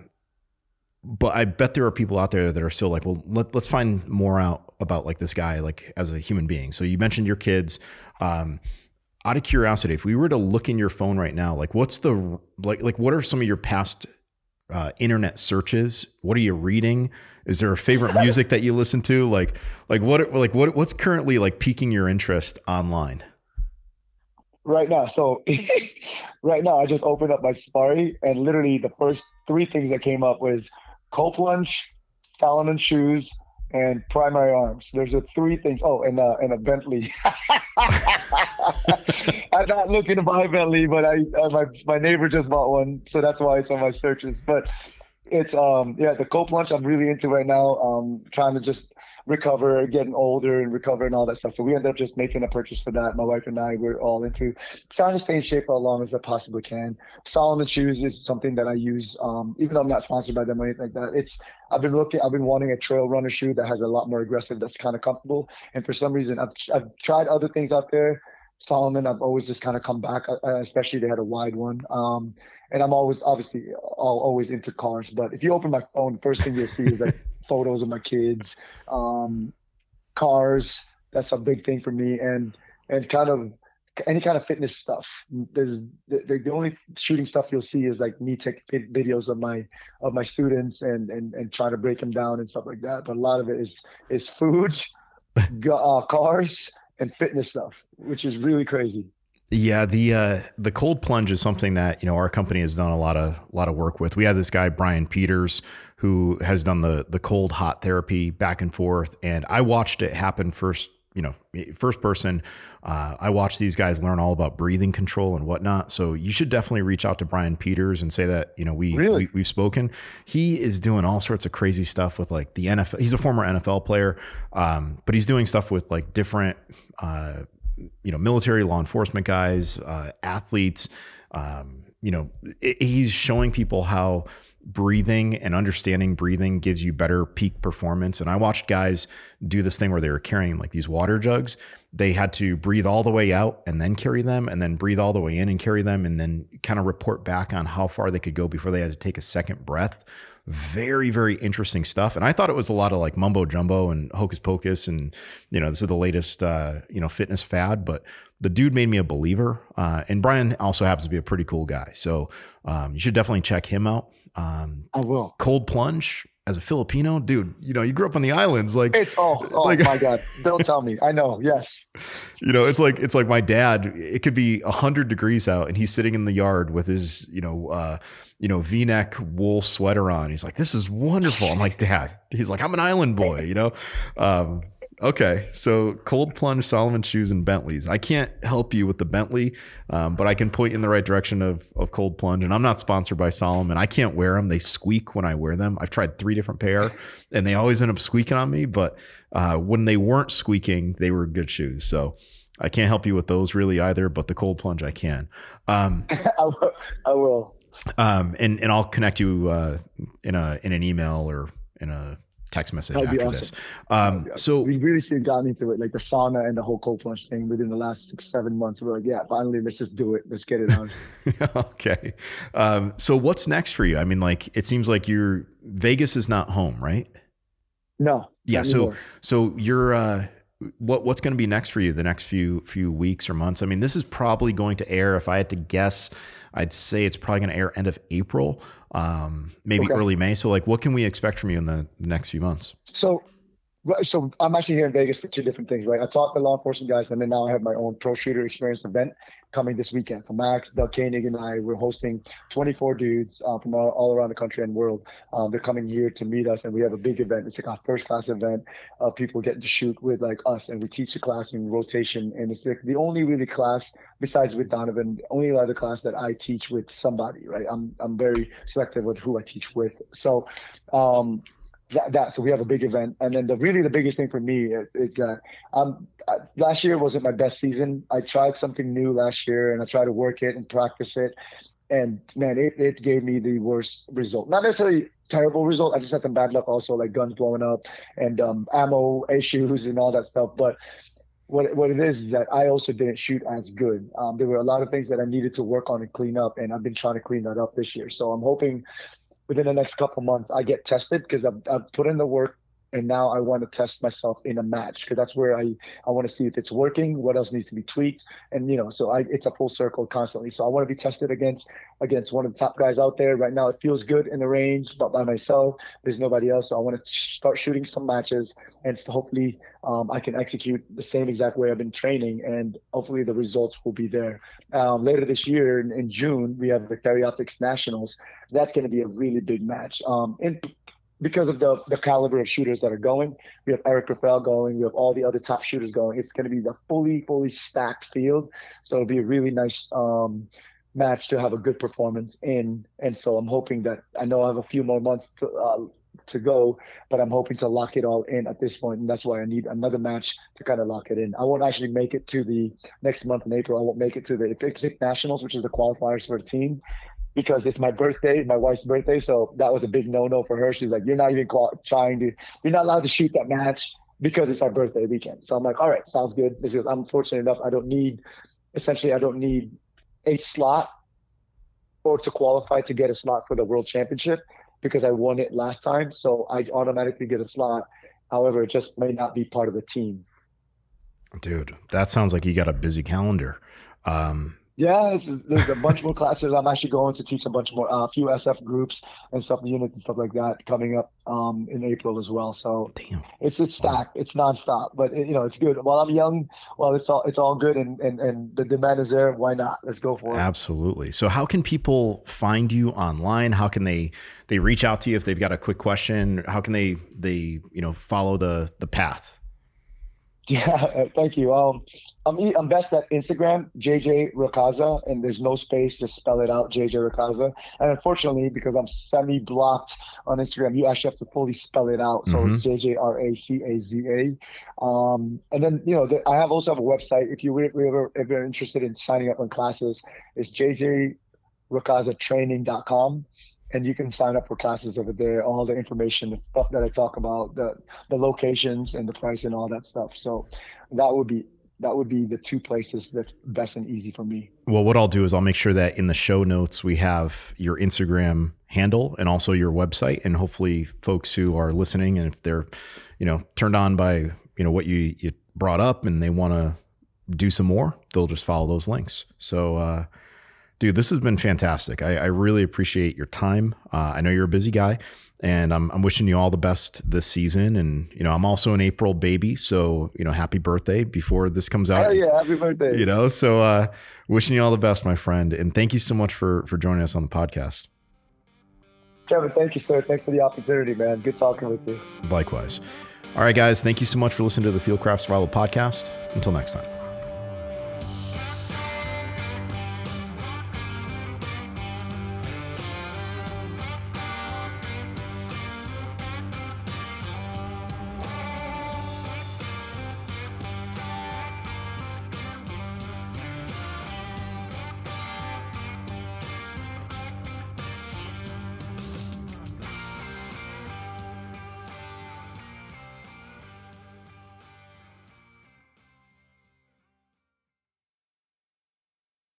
but I bet there are people out there that are still like, well, let, let's find more out about like this guy, like as a human being. So you mentioned your kids. Um, out of curiosity, if we were to look in your phone right now, like what's the, like, like what are some of your past uh, internet searches? What are you reading? Is there a favorite music that you listen to? Like, like what, like what, what's currently like piquing your interest online? Right now. So right now I just opened up my Safari, and literally the first three things that came up was Cold Plunge, Salomon shoes, and primary arms. There's the three things. Oh, and uh, and a Bentley. I'm not looking to buy a Bentley, but I uh, my my neighbor just bought one, so that's why it's on my searches. But it's um yeah, the Cold Plunge I'm really into right now. Um, trying to just recover, getting older and recover and all that stuff. So we ended up just making a purchase for that. My wife and I were all into trying to stay in shape for as long as I possibly can. Salomon shoes is something that I use, um, even though I'm not sponsored by them or anything like that. It's I've been looking, I've been wanting a trail runner shoe that has a lot more aggressive, that's kind of comfortable. And for some reason, I've I've tried other things out there. Salomon, I've always just kind of come back, uh, especially they had a wide one. Um, and I'm always obviously all, always into cars. But if you open my phone, the first thing you'll see is like photos of my kids, um, cars. That's a big thing for me, and and kind of any kind of fitness stuff. There's the, the only shooting stuff you'll see is like me taking videos of my of my students and and and trying to break them down and stuff like that. But a lot of it is is food, uh, cars, and fitness stuff, which is really crazy. Yeah, the uh, the cold plunge is something that, you know, our company has done a lot of a lot of work with. We had this guy Brian Peters who has done the the cold hot therapy back and forth, and I watched it happen first you know, first person. Uh, I watch these guys learn all about breathing control and whatnot. So you should definitely reach out to Brian Peters and say that, you know, we, really? we we've spoken. He is doing all sorts of crazy stuff with like the N F L. He's a former N F L player, um, but he's doing stuff with like different, uh, you know, military law enforcement guys, uh, athletes. Um, you know, it, he's showing people how breathing and understanding breathing gives you better peak performance. And I watched guys do this thing where they were carrying like these water jugs. They had to breathe all the way out and then carry them, and then breathe all the way in and carry them, and then kind of report back on how far they could go before they had to take a second breath. Very, very interesting stuff. And I thought it was a lot of like mumbo jumbo and hocus pocus. And, you know, this is the latest, uh, you know, fitness fad, but the dude made me a believer. Uh, and Brian also happens to be a pretty cool guy. So um, you should definitely check him out. Um, I will. Cold plunge as a Filipino, dude, you know, you grew up on the islands, like it's oh, oh like, my God, don't tell me. I know. Yes. You know, it's like, it's like my dad, it could be a hundred degrees out and he's sitting in the yard with his, you know, uh, you know, V-neck wool sweater on. He's like, this is wonderful. I'm like, Dad, he's like, I'm an island boy, you know? Um, Okay, so cold plunge, Salomon shoes, and Bentleys. I can't help you with the Bentley, um, but I can point you in the right direction of of cold plunge. And I'm not sponsored by Salomon. I can't wear them; they squeak when I wear them. I've tried three different pair, and they always end up squeaking on me. But uh, when they weren't squeaking, they were good shoes. So I can't help you with those really either. But the cold plunge, I can. Um, I will. I will. Um, and and I'll connect you uh, in a in an email or in a text message after awesome. this. Um, so we really should have gotten into it, like the sauna and the whole cold plunge thing within the last six, seven months. We're like, yeah, finally, let's just do it. Let's get it on. Okay. Um, so what's next for you? I mean, like, it seems like you're Vegas is not home, right? No. Yeah. So, anymore. so you're, uh, what, what's going to be next for you the next few, few weeks or months? I mean, this is probably going to air, if I had to guess, I'd say it's probably going to air end of April. Um, maybe okay. early May. So like, what can we expect from you in the, the next few months? So, so I'm actually here in Vegas for two different things, right? I talked to law enforcement guys, and then now I have my own pro shooter experience event coming this weekend. So Max, Doug Koenig, and I, we're hosting twenty-four dudes uh, from all, all around the country and world. Um, they're coming here to meet us, and we have a big event. It's like our first class event of people getting to shoot with like us, and we teach the class in rotation. And it's like the only really class besides with Donovan, the only other class that I teach with somebody, right? I'm I'm very selective with who I teach with. So, um, That, that so we have a big event, and then the really the biggest thing for me is, is that um uh, last year wasn't my best season. I tried something new last year, and I tried to work it and practice it, and man, it, it gave me the worst result. Not necessarily terrible result. I just had some bad luck also, like guns blowing up and um ammo issues and all that stuff. But what what it is is that I also didn't shoot as good. Um, there were a lot of things that I needed to work on and clean up, and I've been trying to clean that up this year. So I'm hoping within the next couple of months, I get tested because I've, I've put in the work, and now I want to test myself in a match because that's where I, I want to see if it's working, what else needs to be tweaked. And, you know, so I, it's a full circle constantly. So I want to be tested against against one of the top guys out there. Right now, it feels good in the range, but by myself, there's nobody else. So I want to start shooting some matches, and so hopefully um, I can execute the same exact way I've been training, and hopefully the results will be there. Um, later this year in, in June, we have the Karyoptics Nationals. That's going to be a really big match. Um, and because of the the caliber of shooters that are going, we have Eric Rafael going, we have all the other top shooters going. It's going to be the fully, fully stacked field. So it'll be a really nice um, match to have a good performance in. And so I'm hoping that, I know I have a few more months to, uh, to go, but I'm hoping to lock it all in at this point. And that's why I need another match to kind of lock it in. I won't actually make it to the next month in April. I won't make it to the IPSC Nationals, which is the qualifiers for the team, because it's my birthday, my wife's birthday. So that was a big no-no for her. She's like, you're not even qual- trying to, you're not allowed to shoot that match because it's our birthday weekend. So I'm like, all right, sounds good. Because I'm fortunate enough, I don't need, essentially, I don't need a slot or to qualify to get a slot for the World Championship because I won it last time. So I automatically get a slot. However, it just may not be part of the team. Dude, that sounds like you got a busy calendar. Um, Yeah, it's, there's a bunch more classes. I'm actually going to teach a bunch more, a uh, few S F groups and stuff, units and stuff like that coming up um, in April as well. So Damn. it's it's stacked, it's nonstop, but it, you know, it's good. While I'm young, well, it's all it's all good, and and and the demand is there. Why not? Let's go for it. Absolutely. So how can people find you online? How can they they reach out to you if they've got a quick question? How can they they you know follow the the path? Yeah, thank you. Um, I'm e- I'm best at Instagram, J J Racaza, and there's no space, just spell it out, J J Racaza. And unfortunately, because I'm semi-blocked on Instagram, you actually have to fully spell it out. So Mm-hmm. it's J J R A C A Z A. Um, and then you know, the, I have also have a website. If you were, were if you're interested in signing up on classes, it's J J Racaza Training dot com. And you can sign up for classes over there, all the information, the stuff that I talk about, the the locations and the price and all that stuff. So that would be that would be the two places that's best and easy for me. Well, what I'll do is I'll make sure that in the show notes we have your Instagram handle and also your website, and hopefully folks who are listening, and if they're, you know, turned on by, you know, what you, you brought up and they want to do some more, they'll just follow those links. So, uh, dude, this has been fantastic. I, I really appreciate your time. Uh, I know you're a busy guy, and I'm, I'm wishing you all the best this season. And, you know, I'm also an April baby, so, you know, happy birthday before this comes out. Oh yeah, happy birthday. You know, so uh, wishing you all the best, my friend. And thank you so much for, for joining us on the podcast. Kevin, thank you, sir. Thanks for the opportunity, man. Good talking with you. Likewise. All right, guys, thank you so much for listening to the Fieldcraft Survival Podcast. Until next time.